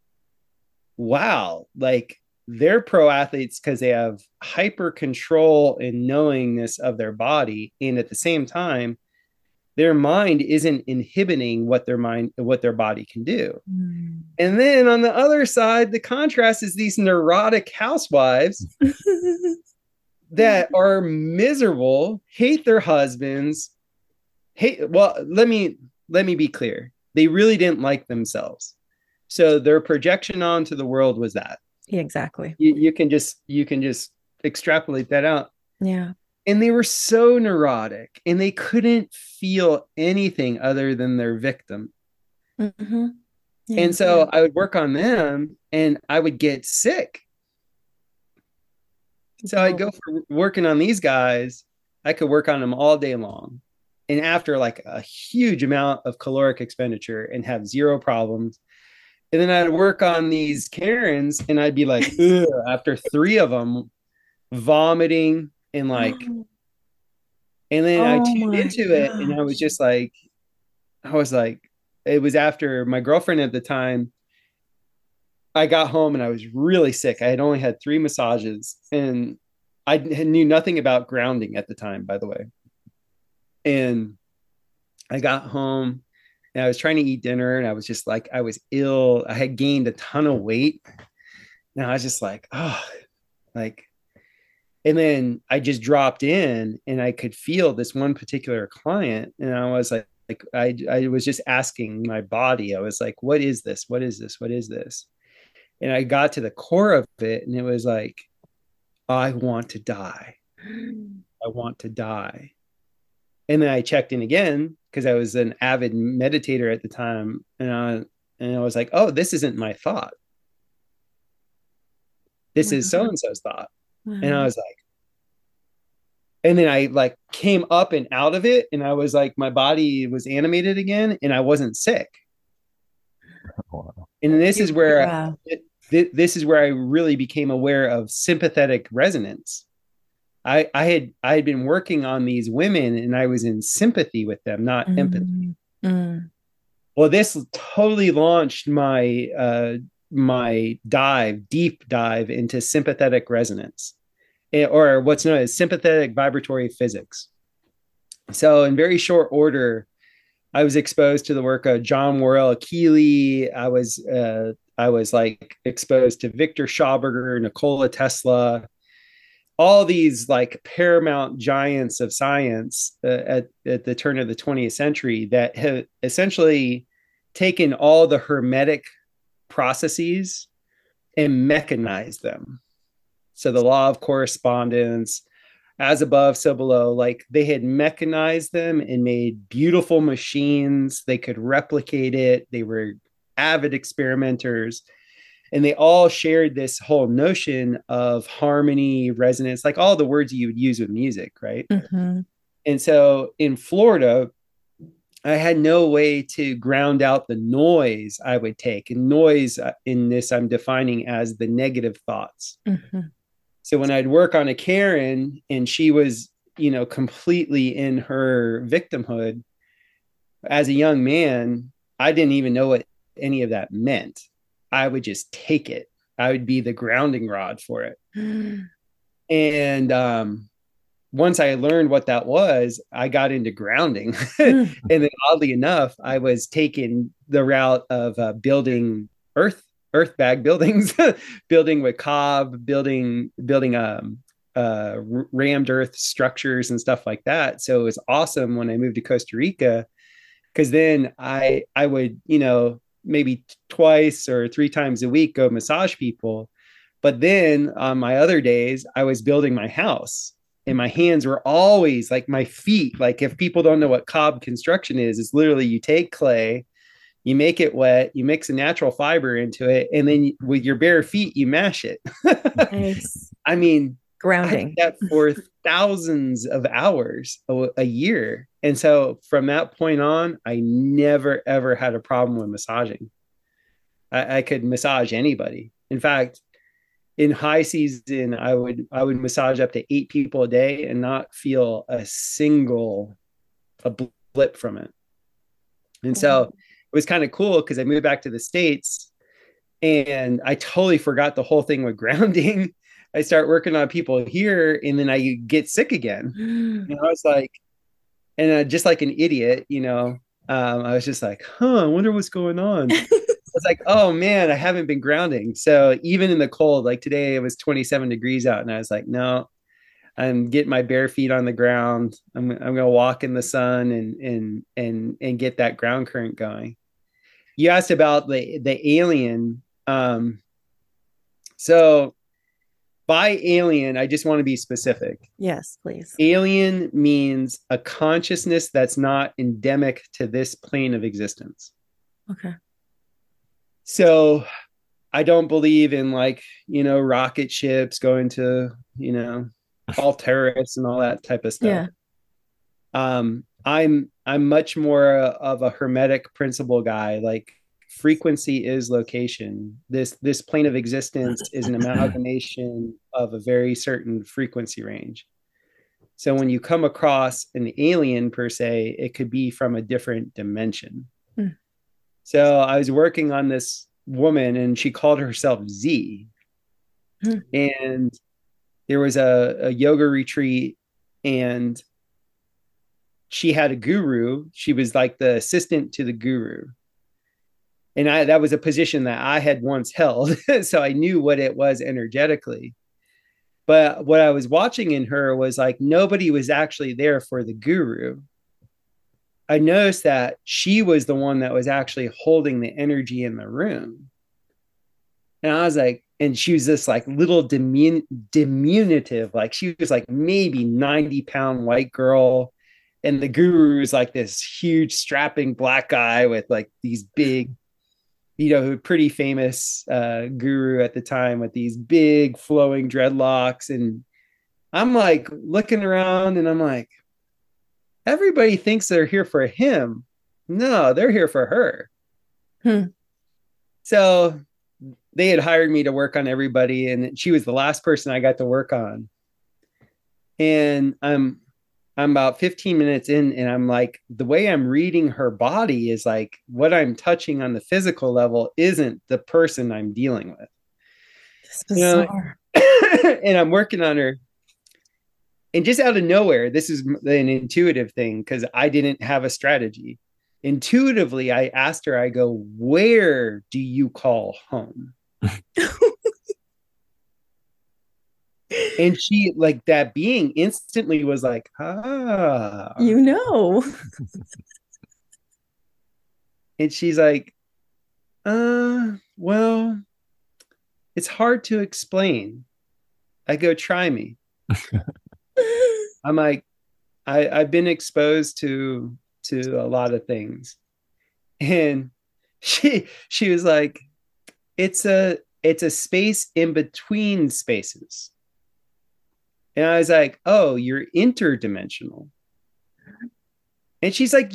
wow, like they're pro athletes because they have hyper control and knowingness of their body. And at the same time, their mind isn't inhibiting what their body can do. And then on the other side, the contrast is these neurotic housewives that are miserable, hate their husbands, let me be clear. They really didn't like themselves. So their projection onto the world was that. Yeah, exactly. You can just extrapolate that out. Yeah. And they were so neurotic and they couldn't feel anything other than their victim. Mm-hmm. Yeah. And so I would work on them and I would get sick. So I'd go for working on these guys. I could work on them all day long. And after like a huge amount of caloric expenditure and have zero problems. And then I'd work on these Karens and I'd be like, after 3 of them, vomiting and like, and then I tuned into it and I was just like, it was after my girlfriend at the time. I got home and I was really sick. I had only had 3 massages and I knew nothing about grounding at the time, by the way. And I got home and I was trying to eat dinner and I was just like, I was ill. I had gained a ton of weight. And I was just like, and then I just dropped in and I could feel this one particular client. And I was like I was just asking my body, I was like, what is this? What is this? What is this? And I got to the core of it and it was like, I want to die. I want to die. And then I checked in again because I was an avid meditator at the time. And I was like, oh, this isn't my thought. This is so-and-so's thought. And I was like, and then I like came up and out of it. And I was like, my body was animated again and I wasn't sick. Wow. And this is where this is where I really became aware of sympathetic resonance. I had been working on these women and I was in sympathy with them, not empathy. Well, this totally launched my my deep dive into sympathetic resonance, or what's known as sympathetic vibratory physics. So in very short order, I was exposed to the work of John Worrell Keeley. I was like exposed to Victor Schauberger, Nikola Tesla, all these like paramount giants of science at the turn of the 20th century that have essentially taken all the hermetic processes and mechanized them. So the law of correspondence, as above, so below, like they had mechanized them and made beautiful machines. They could replicate it. They were avid experimenters. And they all shared this whole notion of harmony, resonance, like all the words you would use with music, right? Mm-hmm. And so in Florida, I had no way to ground out the noise I would take. And noise in this, I'm defining as the negative thoughts. Mm-hmm. So when I'd work on a Karen and she was, completely in her victimhood, as a young man, I didn't even know what any of that meant. I would just take it. I would be the grounding rod for it. And once I learned what that was, I got into grounding. And then oddly enough, I was taking the route of building earth bag buildings, building with cob, building rammed earth structures and stuff like that. So it was awesome when I moved to Costa Rica, because then I would, maybe twice or three times a week go massage people. But then on my other days, I was building my house, and my hands were always like my feet. Like, if people don't know what cob construction is, it's literally you take clay, you make it wet, you mix a natural fiber into it, and then with your bare feet, you mash it. Nice. I mean, Grounding. I did that for thousands of hours a year. And so from that point on, I never, ever had a problem with massaging. I could massage anybody. In fact, in high season, I would massage up to 8 people a day and not feel a blip from it. And so it was kind of cool because I moved back to the States and I totally forgot the whole thing with grounding. I start working on people here and then I get sick again. I was like, and just like an idiot, I was just like, I wonder what's going on. I was like, oh man, I haven't been grounding. So even in the cold, like today it was 27 degrees out and I was like, no, I'm getting my bare feet on the ground. I'm going to walk in the sun and get that ground current going. You asked about the alien. So by alien, I just want to be specific. Yes, please. Alien means a consciousness that's not endemic to this plane of existence. Okay. So I don't believe in rocket ships going to, Altair and all that type of stuff. Yeah. I'm much more of a hermetic principle guy. Like, frequency is location. This plane of existence is an amalgamation of a very certain frequency range. So when you come across an alien per se, it could be from a different dimension. So I was working on this woman and she called herself Z. And there was a yoga retreat and she had a guru. She was like the assistant to the guru. And that was a position that I had once held. So I knew what it was energetically. But what I was watching in her was like, nobody was actually there for the guru. I noticed that she was the one that was actually holding the energy in the room. And I was like, and she was this like little diminutive, like she was like maybe 90-pound white girl. And the guru was like this huge strapping black guy with like these big, pretty famous guru at the time with these big flowing dreadlocks. And I'm like looking around and I'm like, everybody thinks they're here for him. No, they're here for her. So they had hired me to work on everybody. And she was the last person I got to work on. And I'm about 15 minutes in and I'm like, the way I'm reading her body is like what I'm touching on the physical level isn't the person I'm dealing with. That's bizarre. And I'm working on her. And just out of nowhere, this is an intuitive thing because I didn't have a strategy. Intuitively, I asked her, I go, where do you call home? And she, like, that being instantly was like, And she's like, well, it's hard to explain. I go, try me. I'm like, I've been exposed to a lot of things. And she was like, it's a space in between spaces. And I was like, oh, you're interdimensional. And she's like,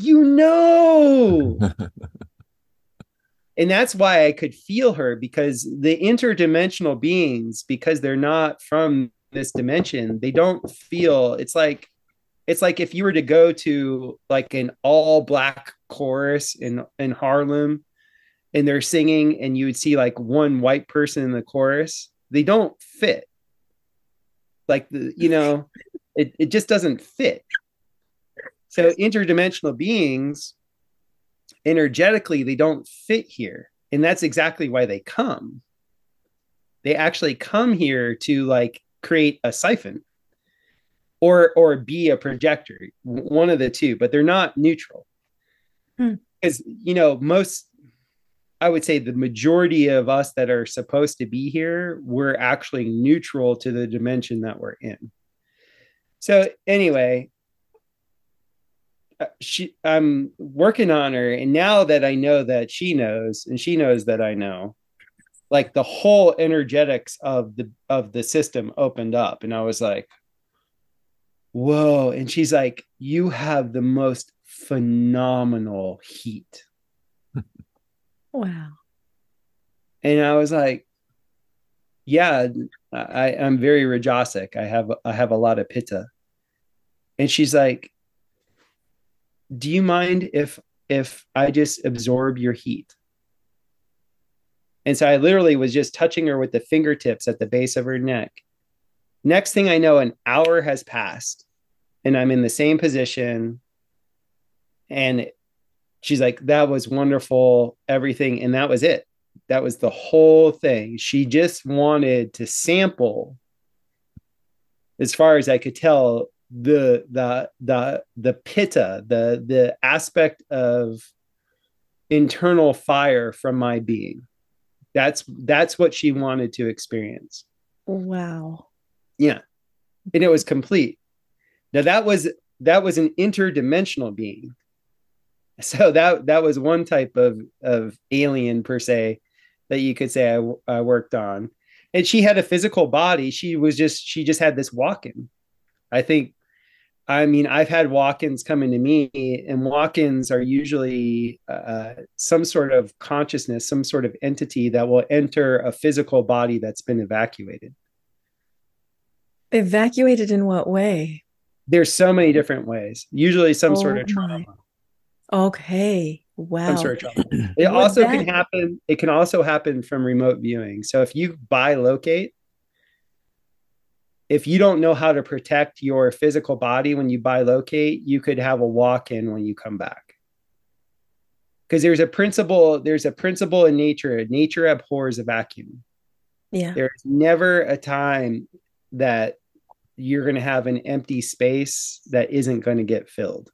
And that's why I could feel her, because the interdimensional beings, because they're not from this dimension, they don't feel, it's like if you were to go to like an all black chorus in Harlem and they're singing and you would see like one white person in the chorus, they don't fit. Like it just doesn't fit. So interdimensional beings, energetically, they don't fit here. And that's exactly why they come. They actually come here to like create a siphon or be a projector, one of the two, but they're not neutral. Because most, I would say the majority of us that are supposed to be here, we're actually neutral to the dimension that we're in. So anyway, I'm working on her, and now that I know that she knows, and she knows that I know, like the whole energetics of the system opened up, and I was like, whoa. And she's like, you have the most phenomenal heat. Wow. And I was like, yeah, I'm very Rajasic. I have a lot of pitta. And she's like, do you mind if I just absorb your heat? And so I literally was just touching her with the fingertips at the base of her neck. Next thing I know, an hour has passed and I'm in the same position. And she's like, that was wonderful, everything. And that was it. That was the whole thing. She just wanted to sample, as far as I could tell, the pitta, the aspect of internal fire from my being. That's what she wanted to experience. Wow. Yeah. And it was complete. Now that was an interdimensional being. So that was one type of alien per se that you could say I worked on. And she had a physical body. She just had this walk-in. I mean, I've had walk-ins coming to me, and walk-ins are usually some sort of consciousness, some sort of entity that will enter a physical body that's been evacuated. Evacuated in what way? There's so many different ways. Usually some sort of trauma. Okay. Wow. Some sort of trauma. It also can happen. It can also happen from remote viewing. So if you bilocate, if you don't know how to protect your physical body when you bilocate, you could have a walk-in when you come back. Because there's a principle in nature. Nature abhors a vacuum. Yeah. There's never a time that you're going to have an empty space that isn't going to get filled.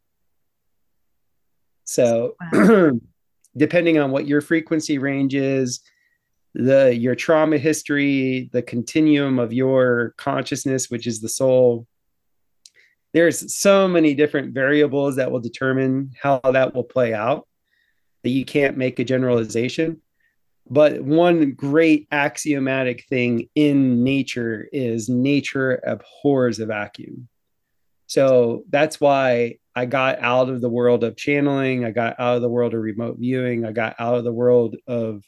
So wow. Depending on what your frequency range is, your trauma history, the continuum of your consciousness, which is the soul, there's so many different variables that will determine how that will play out that you can't make a generalization. But one great axiomatic thing in nature is nature abhors a vacuum. So that's why I got out of the world of channeling. I got out of the world of remote viewing. I got out of the world of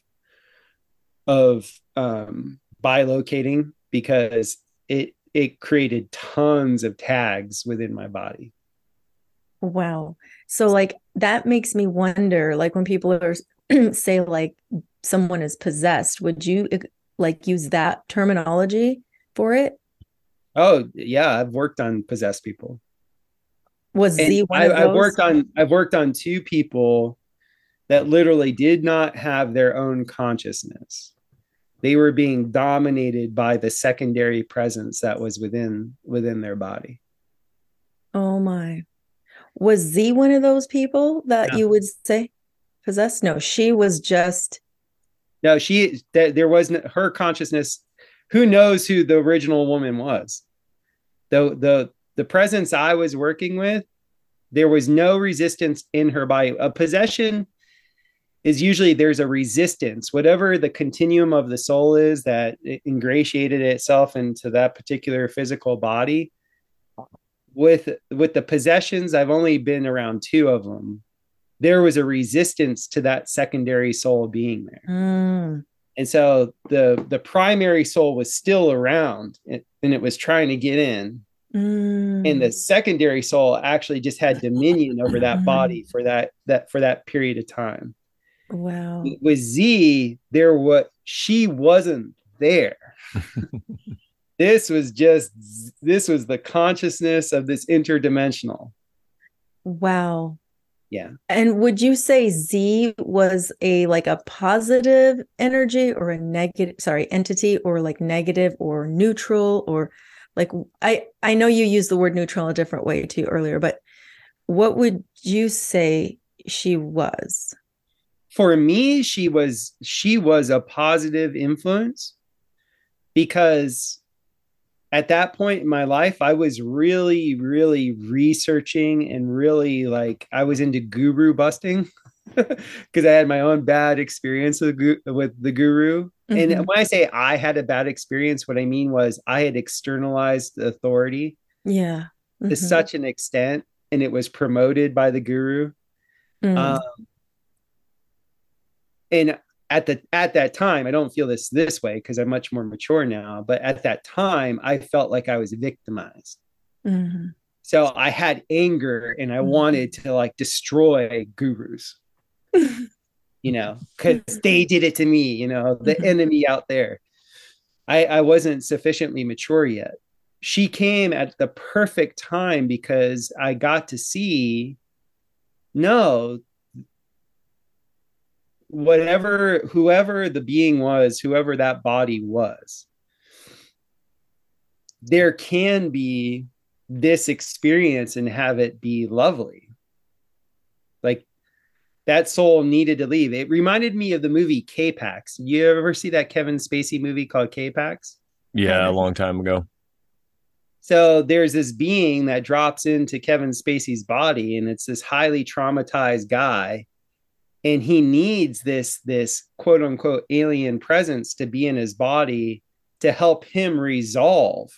bilocating, because it created tons of tags within my body. Wow. So like that makes me wonder, like when people are say like someone is possessed, would you like use that terminology for it? Oh yeah, I've worked on possessed people. Was Z one of those? I've worked on two people that literally did not have their own consciousness. They were being dominated by the secondary presence that was within their body. Oh my. Was Z one of those people that you would say possessed? No, she was just. No, there wasn't her consciousness. Who knows who the original woman was? The presence I was working with, there was no resistance in her body. A possession is usually there's a resistance, whatever the continuum of the soul is that ingratiated itself into that particular physical body. With the possessions, I've only been around two of them. There was a resistance to that secondary soul being there. And so the primary soul was still around, and it was trying to get in. And the secondary soul actually just had dominion over that body for that period of time. Wow. With Z, she wasn't there. This was the consciousness of this interdimensional. Wow. Yeah. And would you say Z was like a positive energy or a negative, entity, or like negative or neutral, or like, I know you used the word neutral a different way too earlier, but what would you say she was? For me, she was a positive influence, because at that point in my life, I was really, really researching, and really, like, I was into guru busting because I had my own bad experience with the guru. And when I say I had a bad experience, what I mean was I had externalized authority to such an extent, and it was promoted by the guru. And at that time, I don't feel this way because I'm much more mature now, but at that time I felt like I was victimized. So I had anger, and I wanted to, like, destroy gurus, because they did it to me, the enemy out there. I wasn't sufficiently mature yet. She came at the perfect time, because I got to see, no, whoever the being was, whoever that body was, there can be this experience and have it be lovely. Like, that soul needed to leave. It reminded me of the movie K-Pax. You ever see that Kevin Spacey movie called K-Pax? Yeah, a long time ago. So there's this being that drops into Kevin Spacey's body, and it's this highly traumatized guy, and he needs this quote unquote alien presence to be in his body to help him resolve,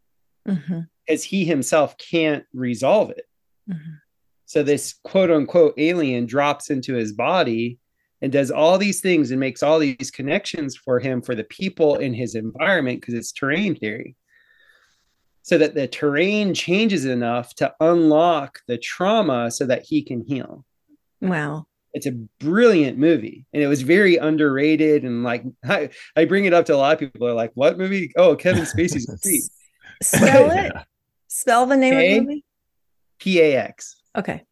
as he himself can't resolve it. So this quote unquote alien drops into his body and does all these things and makes all these connections for him, for the people in his environment, because it's terrain theory, so that the terrain changes enough to unlock the trauma so that he can heal. Wow. It's a brilliant movie, and it was very underrated. And, like, I bring it up to a lot of people. They're like, "What movie? Oh, Kevin Spacey's a creep." Spell it. Spell the name of the movie. PAX. Okay.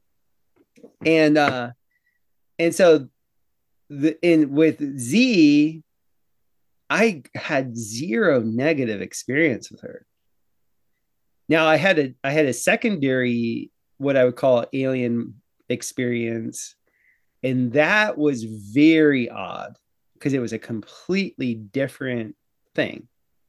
And so with Z, I had zero negative experience with her. Now I had a secondary, what I would call, alien experience. And that was very odd, because it was a completely different thing.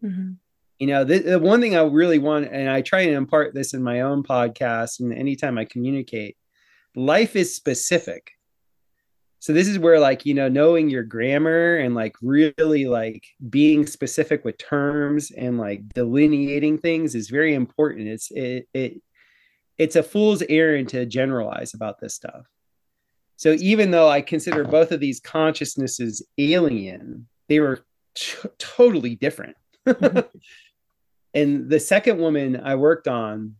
The one thing I really want, and I try and impart this in my own podcast and anytime I communicate, life is specific. So this is where, like, knowing your grammar and, like, really, like, being specific with terms and, like, delineating things is very important. It's a fool's errand to generalize about this stuff. So even though I consider both of these consciousnesses alien, they were totally different. And the second woman I worked on,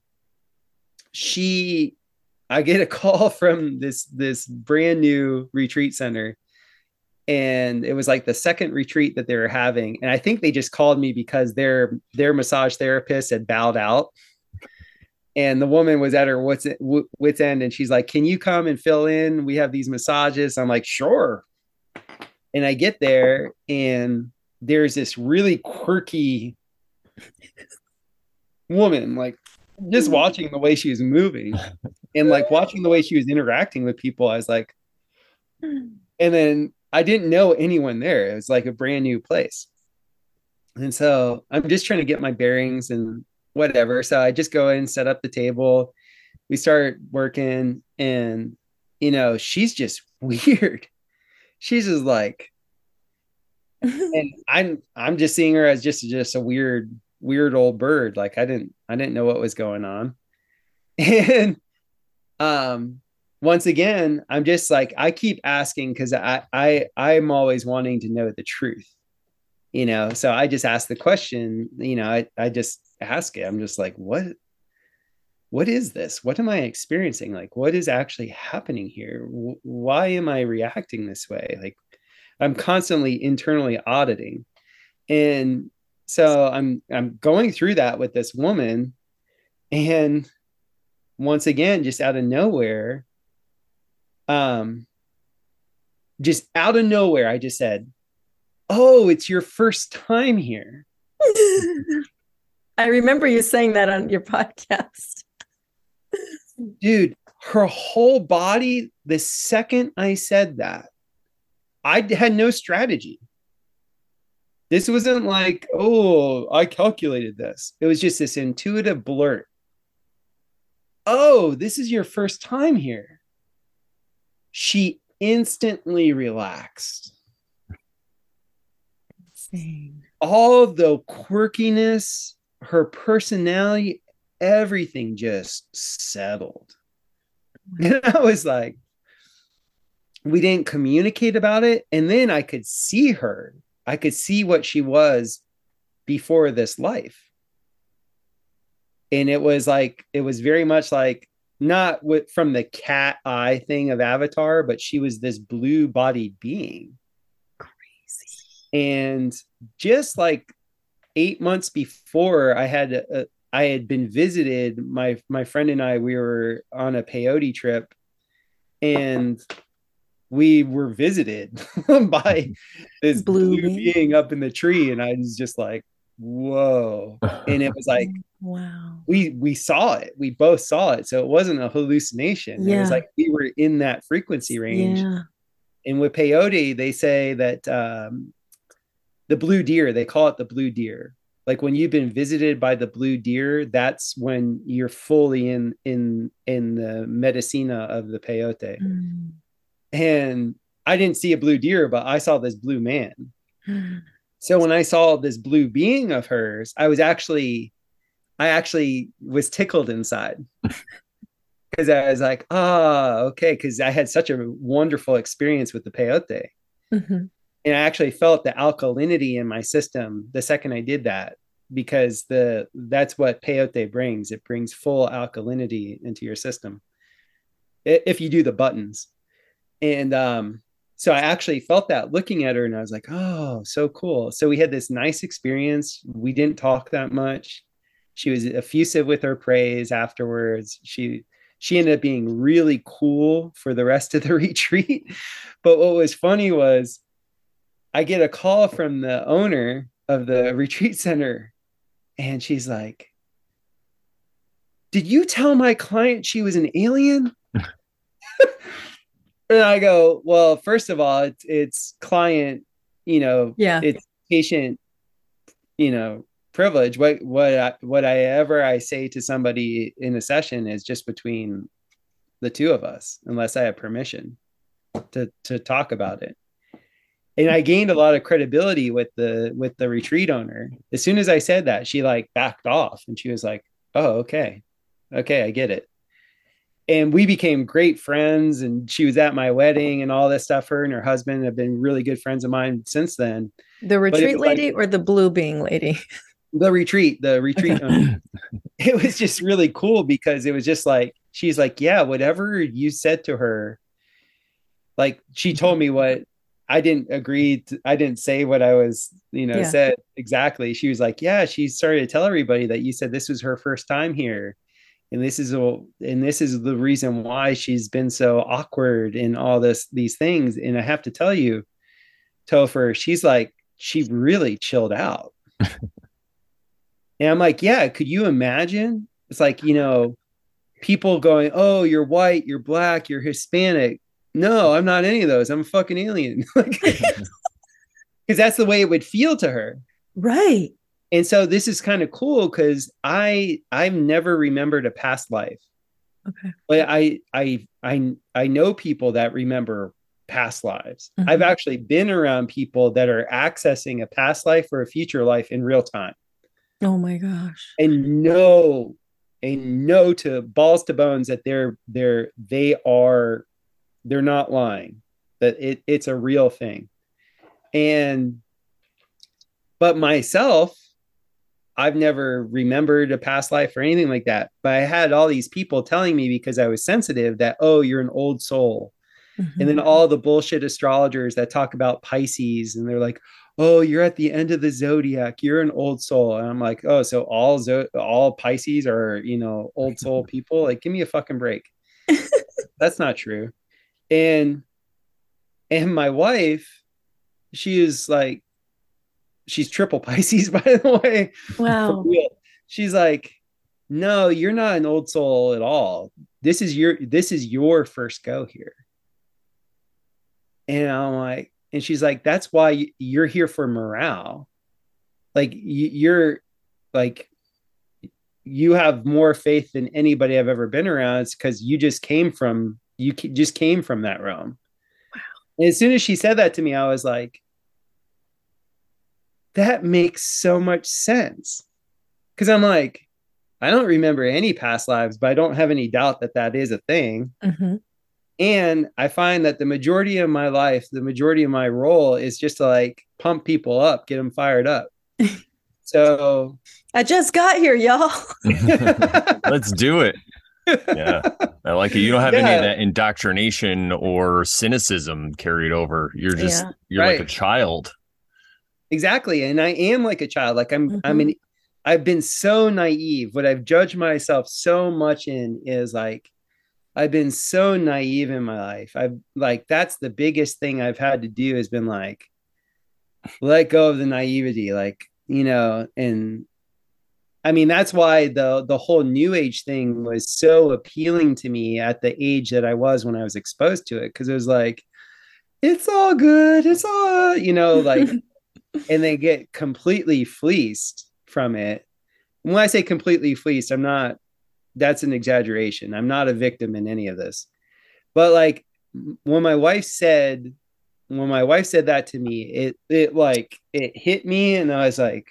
I get a call from this brand new retreat center, and it was like the second retreat that they were having. And I think they just called me because their massage therapist had bowed out. And the woman was at her wit's end, and she's like, "Can you come and fill in? We have these massages." I'm like, "Sure." And I get there, and there's this really quirky woman, like, just watching the way she was moving and, like, watching the way she was interacting with people. I was like, and then I didn't know anyone there. It was like a brand new place. And so I'm just trying to get my bearings and whatever. So I just go in, set up the table. We start working, and, she's just weird. She's just like, and I'm just seeing her as just a weird old bird. Like, I didn't know what was going on. And once again, I'm just like, I keep asking because I'm always wanting to know the truth, you know. So I just ask the question, you know, I just ask it. I'm just like, what is this? What am I experiencing? Like, what is actually happening here? Why am I reacting this way? Like, I'm constantly internally auditing. And so I'm going through that with this woman. And once again, just out of nowhere, um, just out of nowhere, I just said, "Oh, it's your first time here." I remember you saying that on your podcast. Dude, her whole body, the second I said that, I had no strategy. This wasn't like, oh, I calculated this. It was just this intuitive blurt. Oh, this is your first time here. She instantly relaxed. Insane. All the quirkiness, her personality, everything just settled. And I was like, we didn't communicate about it. And then I could see her. I could see what she was before this life. And it was like, it was very much like, not from the cat eye thing of Avatar, but she was this blue bodied being. Crazy. And just like 8 months before, I had been visited. My friend and I, we were on a peyote trip, and we were visited by this blue being up in the tree, and I was just like, whoa. And it was like, wow, we saw it. We both saw it. So it wasn't a hallucination. Yeah. It was like we were in that frequency range. Yeah. And with peyote, they say that the blue deer, they call it the blue deer. Like when you've been visited by the blue deer, that's when you're fully in the medicina of the peyote. Mm. And I didn't see a blue deer, but I saw this blue man. So when I saw this blue being of hers, I actually was tickled inside. Because I was like, okay. Because I had such a wonderful experience with the peyote. Mm-hmm. And I actually felt the alkalinity in my system the second I did that, because that's what peyote brings. It brings full alkalinity into your system if you do the buttons. And so I actually felt that looking at her, and I was like, oh, so cool. So we had this nice experience. We didn't talk that much. She was effusive with her praise afterwards. She ended up being really cool for the rest of the retreat. But what was funny was I get a call from the owner of the retreat center, and she's like, did you tell my client she was an alien? And I go, well, first of all, it's client, it's patient, privilege. Whatever I say to somebody in a session is just between the two of us, unless I have permission to talk about it. And I gained a lot of credibility with the retreat owner. As soon as I said that, she like backed off, and she was like, oh, okay, I get it. And we became great friends, and she was at my wedding and all this stuff. Her and her husband have been really good friends of mine since then. The retreat lady, or the blue being lady? The retreat owner. It was just really cool, because it was just like, she's like, yeah, whatever you said to her, like she told me what I didn't agree to, I didn't say what I was, said exactly. She was like, yeah, she started to tell everybody that you said this was her first time here. And this is the reason why she's been so awkward in all these things. And I have to tell you, Topher, she really chilled out. And I'm like, yeah, could you imagine? It's like, people going, oh, you're white, you're black, you're Hispanic. No, I'm not any of those. I'm a fucking alien. Because that's the way it would feel to her. Right. And so this is kind of cool, because I've never remembered a past life. Okay. But I know people that remember past lives. Mm-hmm. I've actually been around people that are accessing a past life or a future life in real time. Oh my gosh. And know know to balls to bones that they're not lying, that it's a real thing. And but myself, I've never remembered a past life or anything like that. But I had all these people telling me, because I was sensitive, that, oh, you're an old soul. Mm-hmm. And then all the bullshit astrologers that talk about Pisces, and they're like, oh, you're at the end of the zodiac, you're an old soul. And I'm like, oh, so all Pisces are, old soul people? Like, give me a fucking break. That's not true. And my wife, she is like, she's triple Pisces, by the way. For Wow. real. She's like, no, you're not an old soul at all. This is your first go here. And I'm like, and she's like, that's why you're here, for morale. Like, you're like, you have more faith than anybody I've ever been around. It's because you just came from that realm. Wow. And as soon as she said that to me, I was like, that makes so much sense. Because I'm like, I don't remember any past lives, but I don't have any doubt that that is a thing. Mm-hmm. And I find that the majority of my life, the majority of my role is just to like pump people up, get them fired up. So I just got here, y'all. Let's do it. Yeah, I like it. You don't have any of that indoctrination or cynicism carried over. You're just you're right. Like a child. Exactly. And I am like a child. Like I've been so naive. What I've judged myself so much in is like, I've been so naive in my life. I've like, that's the biggest thing I've had to do, has been like, let go of the naivety, like, and I mean, that's why the whole new age thing was so appealing to me at the age that I was when I was exposed to it. Cause it was like, it's all good. It's all, like, and they get completely fleeced from it. When I say completely fleeced, that's an exaggeration. I'm not a victim in any of this. But like, when my wife said that to me, it hit me, and I was like,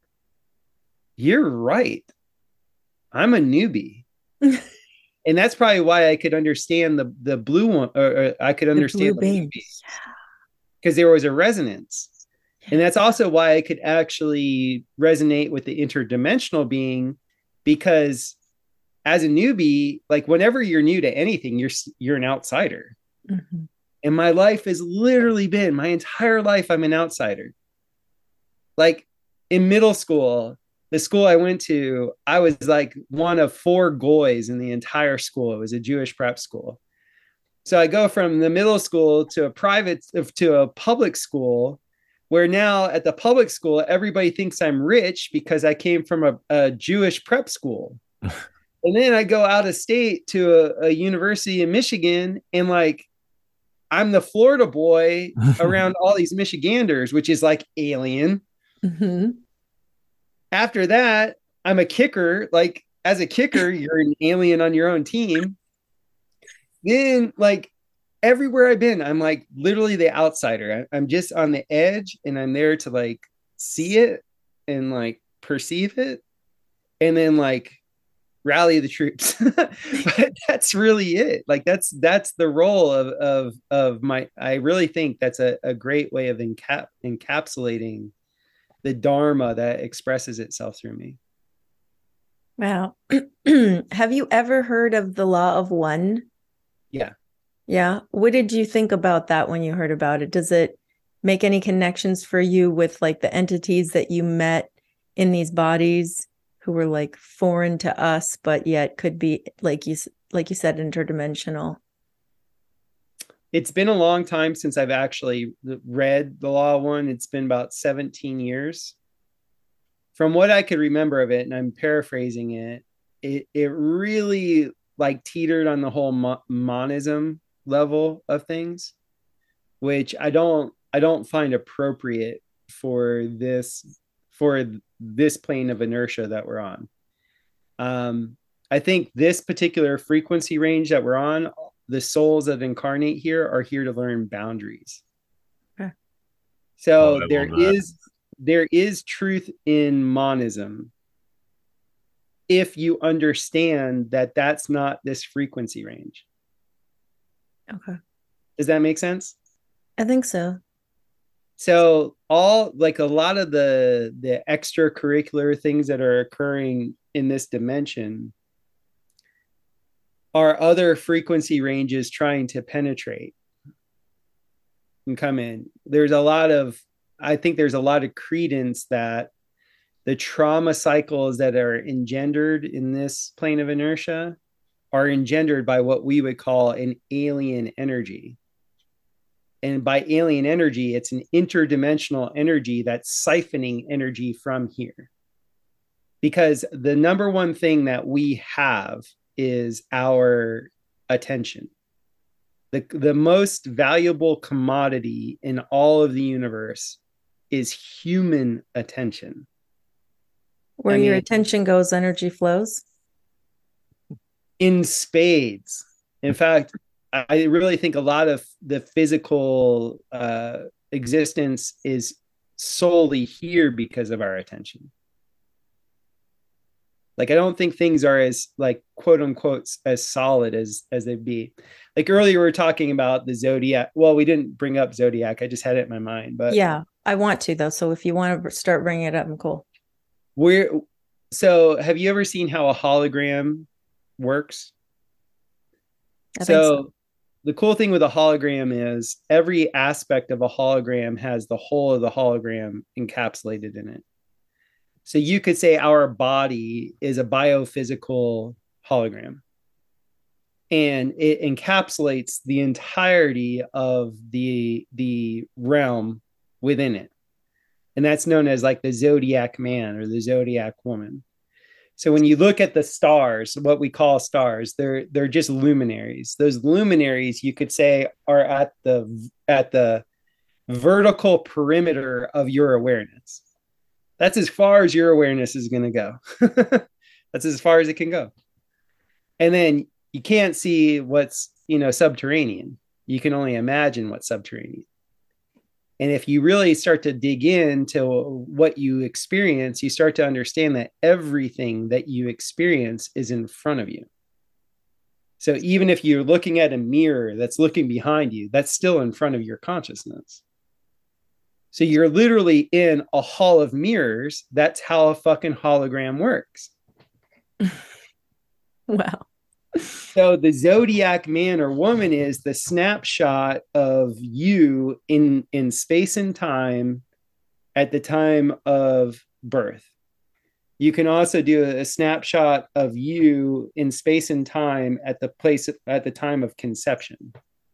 you're right. I'm a newbie. And that's probably why I could understand the blue one, or I could understand the blue beam, because there was a resonance. And that's also why I could actually resonate with the interdimensional being, because as a newbie, like, whenever you're new to anything, you're an outsider. Mm-hmm. And my life has literally been, my entire life, I'm an outsider. Like, in middle school, the school I went to, I was like one of 4 goys in the entire school. It was a Jewish prep school. So I go from the middle school to a public school, where now at the public school, everybody thinks I'm rich because I came from a Jewish prep school. And then I go out of state to a university in Michigan, and like, I'm the Florida boy around all these Michiganders, which is like alien. Mm-hmm. After that, I'm a kicker. Like, as a kicker, you're an alien on your own team. Then, like, everywhere I've been, I'm like literally the outsider. I'm just on the edge, and I'm there to like see it and like perceive it, and then like rally the troops. But that's really it. Like, that's the role of my, I really think that's a great way of encapsulating the Dharma that expresses itself through me. Wow. Have you ever heard of the law of one? Yeah. What did you think about that when you heard about it? Does it make any connections for you with like the entities that you met in these bodies who were like foreign to us, but yet could be, like you said, interdimensional? It's been a long time since I've actually read the Law of One. It's been about 17 years. From what I could remember of it, and I'm paraphrasing it really like teetered on the whole monism level of things, which I don't find appropriate for this plane of inertia that we're on. I think this particular frequency range that we're on, the souls that incarnate here are here to learn boundaries. Okay. So there is truth in monism. if you understand that that's not this frequency range. Okay. Does that make sense? I think so. So all like a lot of the extracurricular things that are occurring in this dimension are other frequency ranges trying to penetrate and come in. I think there's a lot of credence that the trauma cycles that are engendered in this plane of inertia are engendered by what we would call an alien energy. And by alien energy, it's an interdimensional energy that's siphoning energy from here. Because the number one thing that we have is our attention. The most valuable commodity in all of the universe is human attention. Where your attention goes, energy flows. In spades. In fact, I really think a lot of the physical existence is solely here because of our attention. Like, I don't think things are as, like, quote unquote, as solid as they'd be. Like earlier, we were talking about the zodiac. Well, we didn't bring up zodiac. I just had it in my mind. But yeah, I want to, though. So if you want to start bringing it up, I'm cool. So have you ever seen how a hologram works? So the cool thing with a hologram is every aspect of a hologram has the whole of the hologram encapsulated in it. So you could say our body is a biophysical hologram, and it encapsulates the entirety of the realm within it. And that's known as like the zodiac man or the zodiac woman. So when you look at the stars, what we call stars, they're just luminaries. Those luminaries, you could say, are at the vertical perimeter of your awareness. That's as far as your awareness is going to go. That's as far as it can go. And then you can't see what's, subterranean. You can only imagine what's subterranean. And if you really start to dig into what you experience, you start to understand that everything that you experience is in front of you. So even if you're looking at a mirror that's looking behind you, that's still in front of your consciousness. So you're literally in a hall of mirrors. That's how a fucking hologram works. Wow. So the zodiac man or woman is the snapshot of you in space and time at the time of birth. You can also do a snapshot of you in space and time at the time of conception.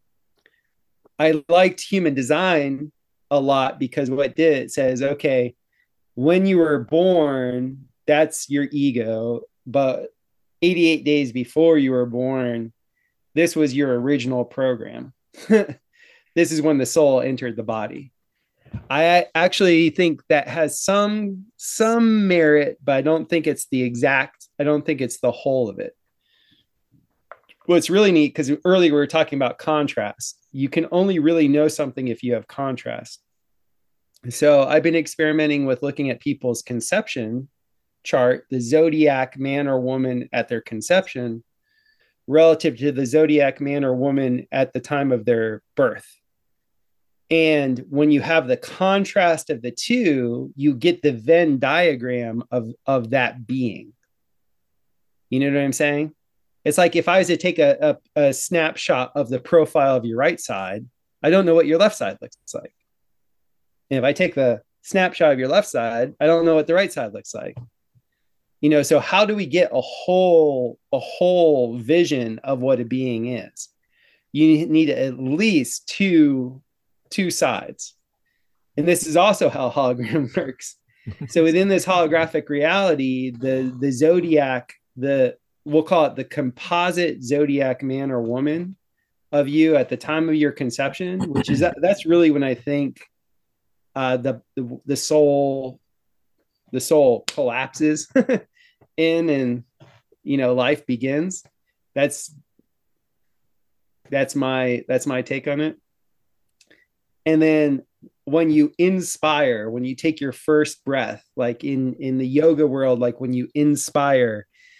I liked human design a lot because what it did, it says, okay, when you were born, that's your ego, but 88 days before you were born, this was your original program. This is when the soul entered the body. I actually think that has some merit, but I don't think it's the whole of it. What's really neat, because earlier we were talking about contrast. You can only really know something if you have contrast. So I've been experimenting with looking at people's conception chart, the zodiac man or woman at their conception relative to the zodiac man or woman at the time of their birth. And when you have the contrast of the two, you get the Venn diagram of that being. You know what I'm saying? It's like if I was to take a snapshot of the profile of your right side, I don't know what your left side looks like. And if I take the snapshot of your left side, I don't know what the right side looks like. So how do we get a whole vision of what a being is? You need at least two sides. And this is also how hologram works. So within this holographic reality, the zodiac, we'll call it the composite zodiac man or woman of you at the time of your conception, which is that's really when I think the soul collapses in and life begins. That's my take on it. And then when you inspire, when you take your first breath, like in the yoga world, like when you inspire,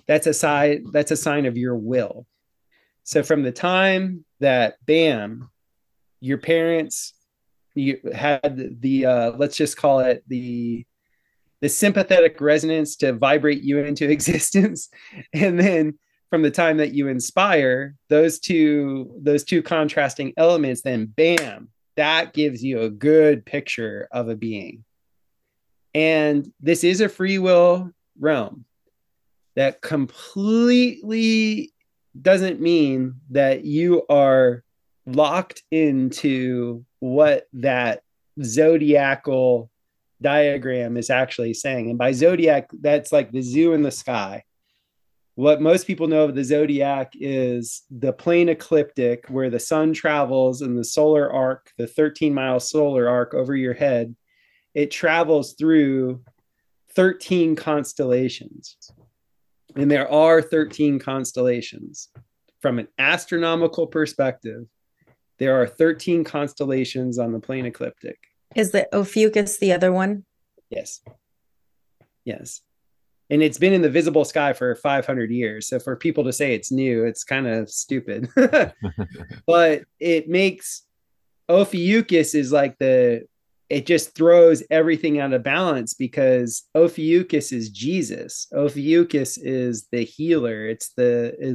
that's a sign of your will. So from the time that bam, your parents, you had the let's just call it the sympathetic resonance to vibrate you into existence, and then from the time that you inspire, those two contrasting elements, then bam, that gives you a good picture of a being. And this is a free will realm. That completely doesn't mean that you are locked into what that zodiacal diagram is actually saying. And by zodiac, that's like the zoo in the sky. What most people know of the zodiac is the plane ecliptic, where the sun travels in the solar arc, the 13-mile solar arc over your head. It travels through 13 constellations. And there are 13 constellations. From an astronomical perspective, there are 13 constellations on the plane ecliptic. Is the Ophiuchus the other one? Yes. Yes. And it's been in the visible sky for 500 years. So for people to say it's new, it's kind of stupid. But it makes Ophiuchus is like it just throws everything out of balance, because Ophiuchus is Jesus. Ophiuchus is the healer. It's the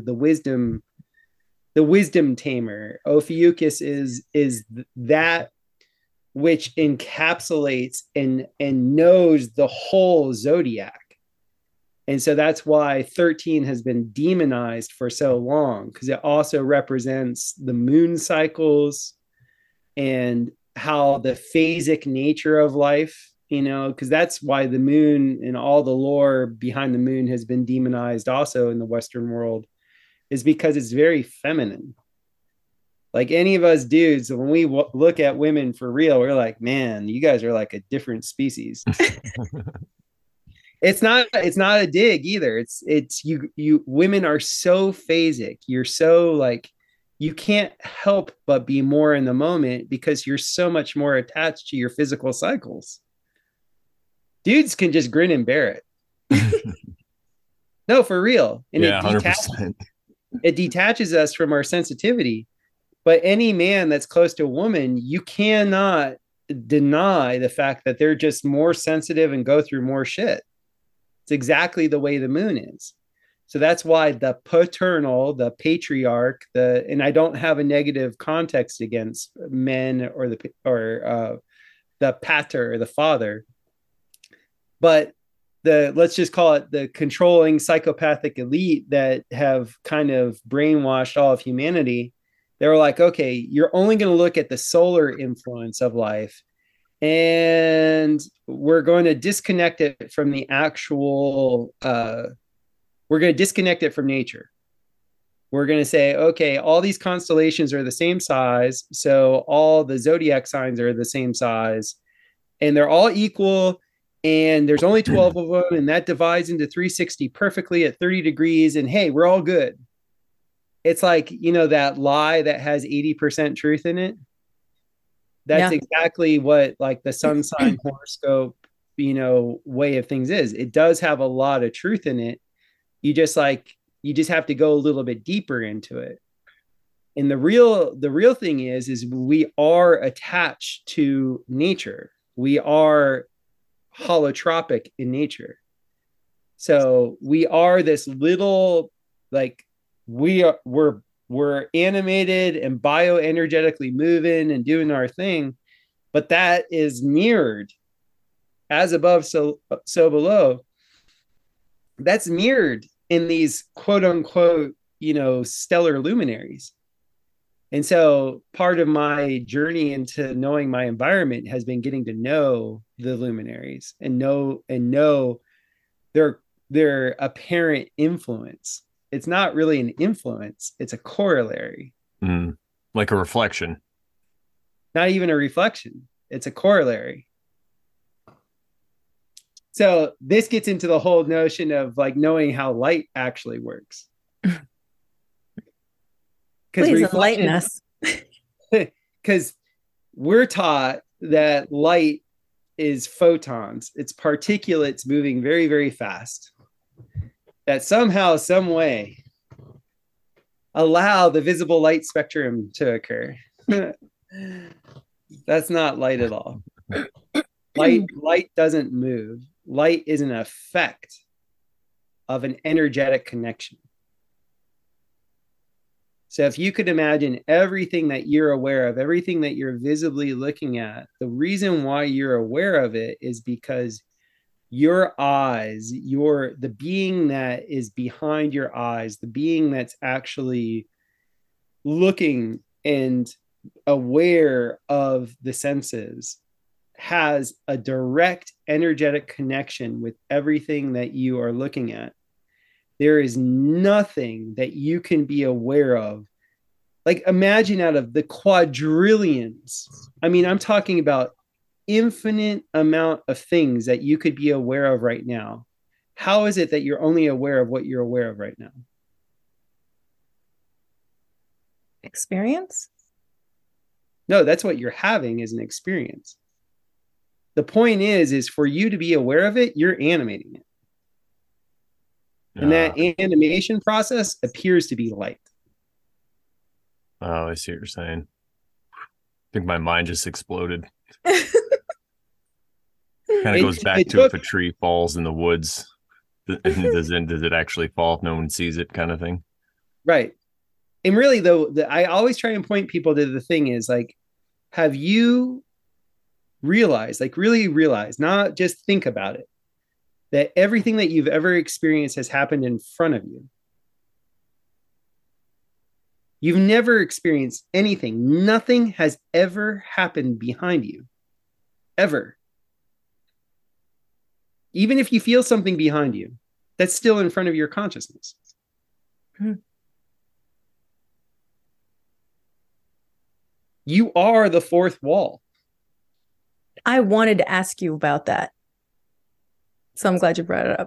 wisdom tamer. Ophiuchus is that which encapsulates and knows the whole zodiac. And so that's why 13 has been demonized for so long, because it also represents the moon cycles and how the phasic nature of life, because that's why the moon and all the lore behind the moon has been demonized also in the Western world, is because it's very feminine. Like any of us dudes, when we look at women for real, we're like, man, you guys are like a different species. It's not a dig either. It's you women are so phasic. You're so like, you can't help but be more in the moment because you're so much more attached to your physical cycles. Dudes can just grin and bear it. No, for real. And yeah, 100%. It detaches us from our sensitivity. But any man that's close to a woman, you cannot deny the fact that they're just more sensitive and go through more shit. It's exactly the way the moon is. So that's why the paternal, the patriarch, and I don't have a negative context against men or the pater, or the father, but let's just call it the controlling psychopathic elite that have kind of brainwashed all of humanity. They were like, okay, you're only going to look at the solar influence of life, and we're going to disconnect it from the actual, we're going to disconnect it from nature. We're going to say, okay, all these constellations are the same size. So all the zodiac signs are the same size, and they're all equal. And there's only 12 of them, and that divides into 360 perfectly at 30 degrees. And hey, we're all good. It's like, that lie that has 80% truth in it. That's exactly what like the sun sign horoscope, way of things is. It does have a lot of truth in it. You just have to go a little bit deeper into it. And the real thing is we are attached to nature. We are holotropic in nature. So we are this little, like, we're animated and bioenergetically moving and doing our thing, but that is mirrored as above, so below. That's mirrored in these quote unquote, stellar luminaries. And so part of my journey into knowing my environment has been getting to know the luminaries and know their apparent influence. It's not really an influence. It's a corollary. Like a reflection. Not even a reflection. It's a corollary. So this gets into the whole notion of like knowing how light actually works. Please enlighten us. Because we're taught that light is photons. It's particulates moving very, very fast. that somehow, some way allow the visible light spectrum to occur. That's not light at all. Light doesn't move. Light is an effect of an energetic connection. So if you could imagine everything that you're aware of, everything that you're visibly looking at, the reason why you're aware of it is because your eyes, the being that is behind your eyes, the being that's actually looking and aware of the senses, has a direct energetic connection with everything that you are looking at. There is nothing that you can be aware of. Like, imagine out of the quadrillions, I mean, I'm talking about infinite amount of things that you could be aware of right now. How is it that you're only aware of what you're aware of right now? Experience? No, that's what you're having is an experience. The point is for you to be aware of it, you're animating it. And that animation process appears to be light. Oh, I see what you're saying. I think my mind just exploded. Kind of goes back to if a tree falls in the woods, does it actually fall if no one sees it, kind of thing? Right. And really, though, I always try and point people to the thing is like, have you realized, like really realize, not just think about it, that everything that you've ever experienced has happened in front of you? You've never experienced anything. Nothing has ever happened behind you. Ever. Even if you feel something behind you, that's still in front of your consciousness. You are the fourth wall. I wanted to ask you about that, so I'm glad you brought it up.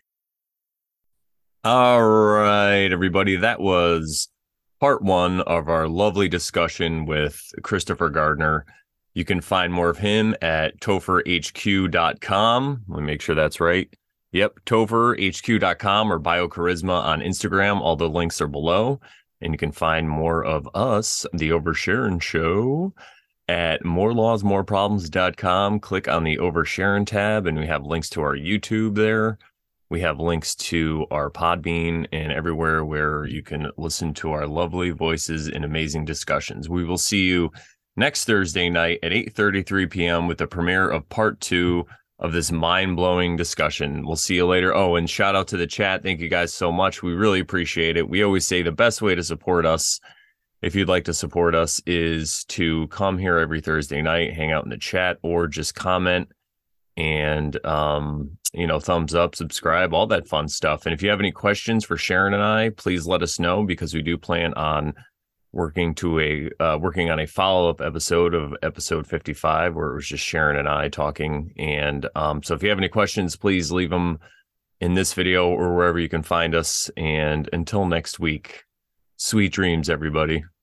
All right, everybody. That was part one of our lovely discussion with Christopher Gardner. You can find more of him at topherhq.com. Let me make sure that's right. Yep, topherhq.com or BioCharisma on Instagram. All the links are below. And you can find more of us, The Oversharon Show, at morelawsmoreproblems.com. Click on the Oversharon tab, and we have links to our YouTube there. We have links to our Podbean and everywhere where you can listen to our lovely voices and amazing discussions. We will see you next Thursday night at 8:33 p.m. with the premiere of part 2 of this mind-blowing discussion. We'll see you later. Oh, and shout out to the chat. Thank you guys so much. We really appreciate it. We always say the best way to support us, if you'd like to support us, is to come here every Thursday night, hang out in the chat, or just comment and, thumbs up, subscribe, all that fun stuff. And if you have any questions for Sharon and I, please let us know, because we do plan on working on a follow-up episode of episode 55, where it was just Sharon and I talking. And so if you have any questions, please leave them in this video or wherever you can find us. And until next week, sweet dreams, everybody.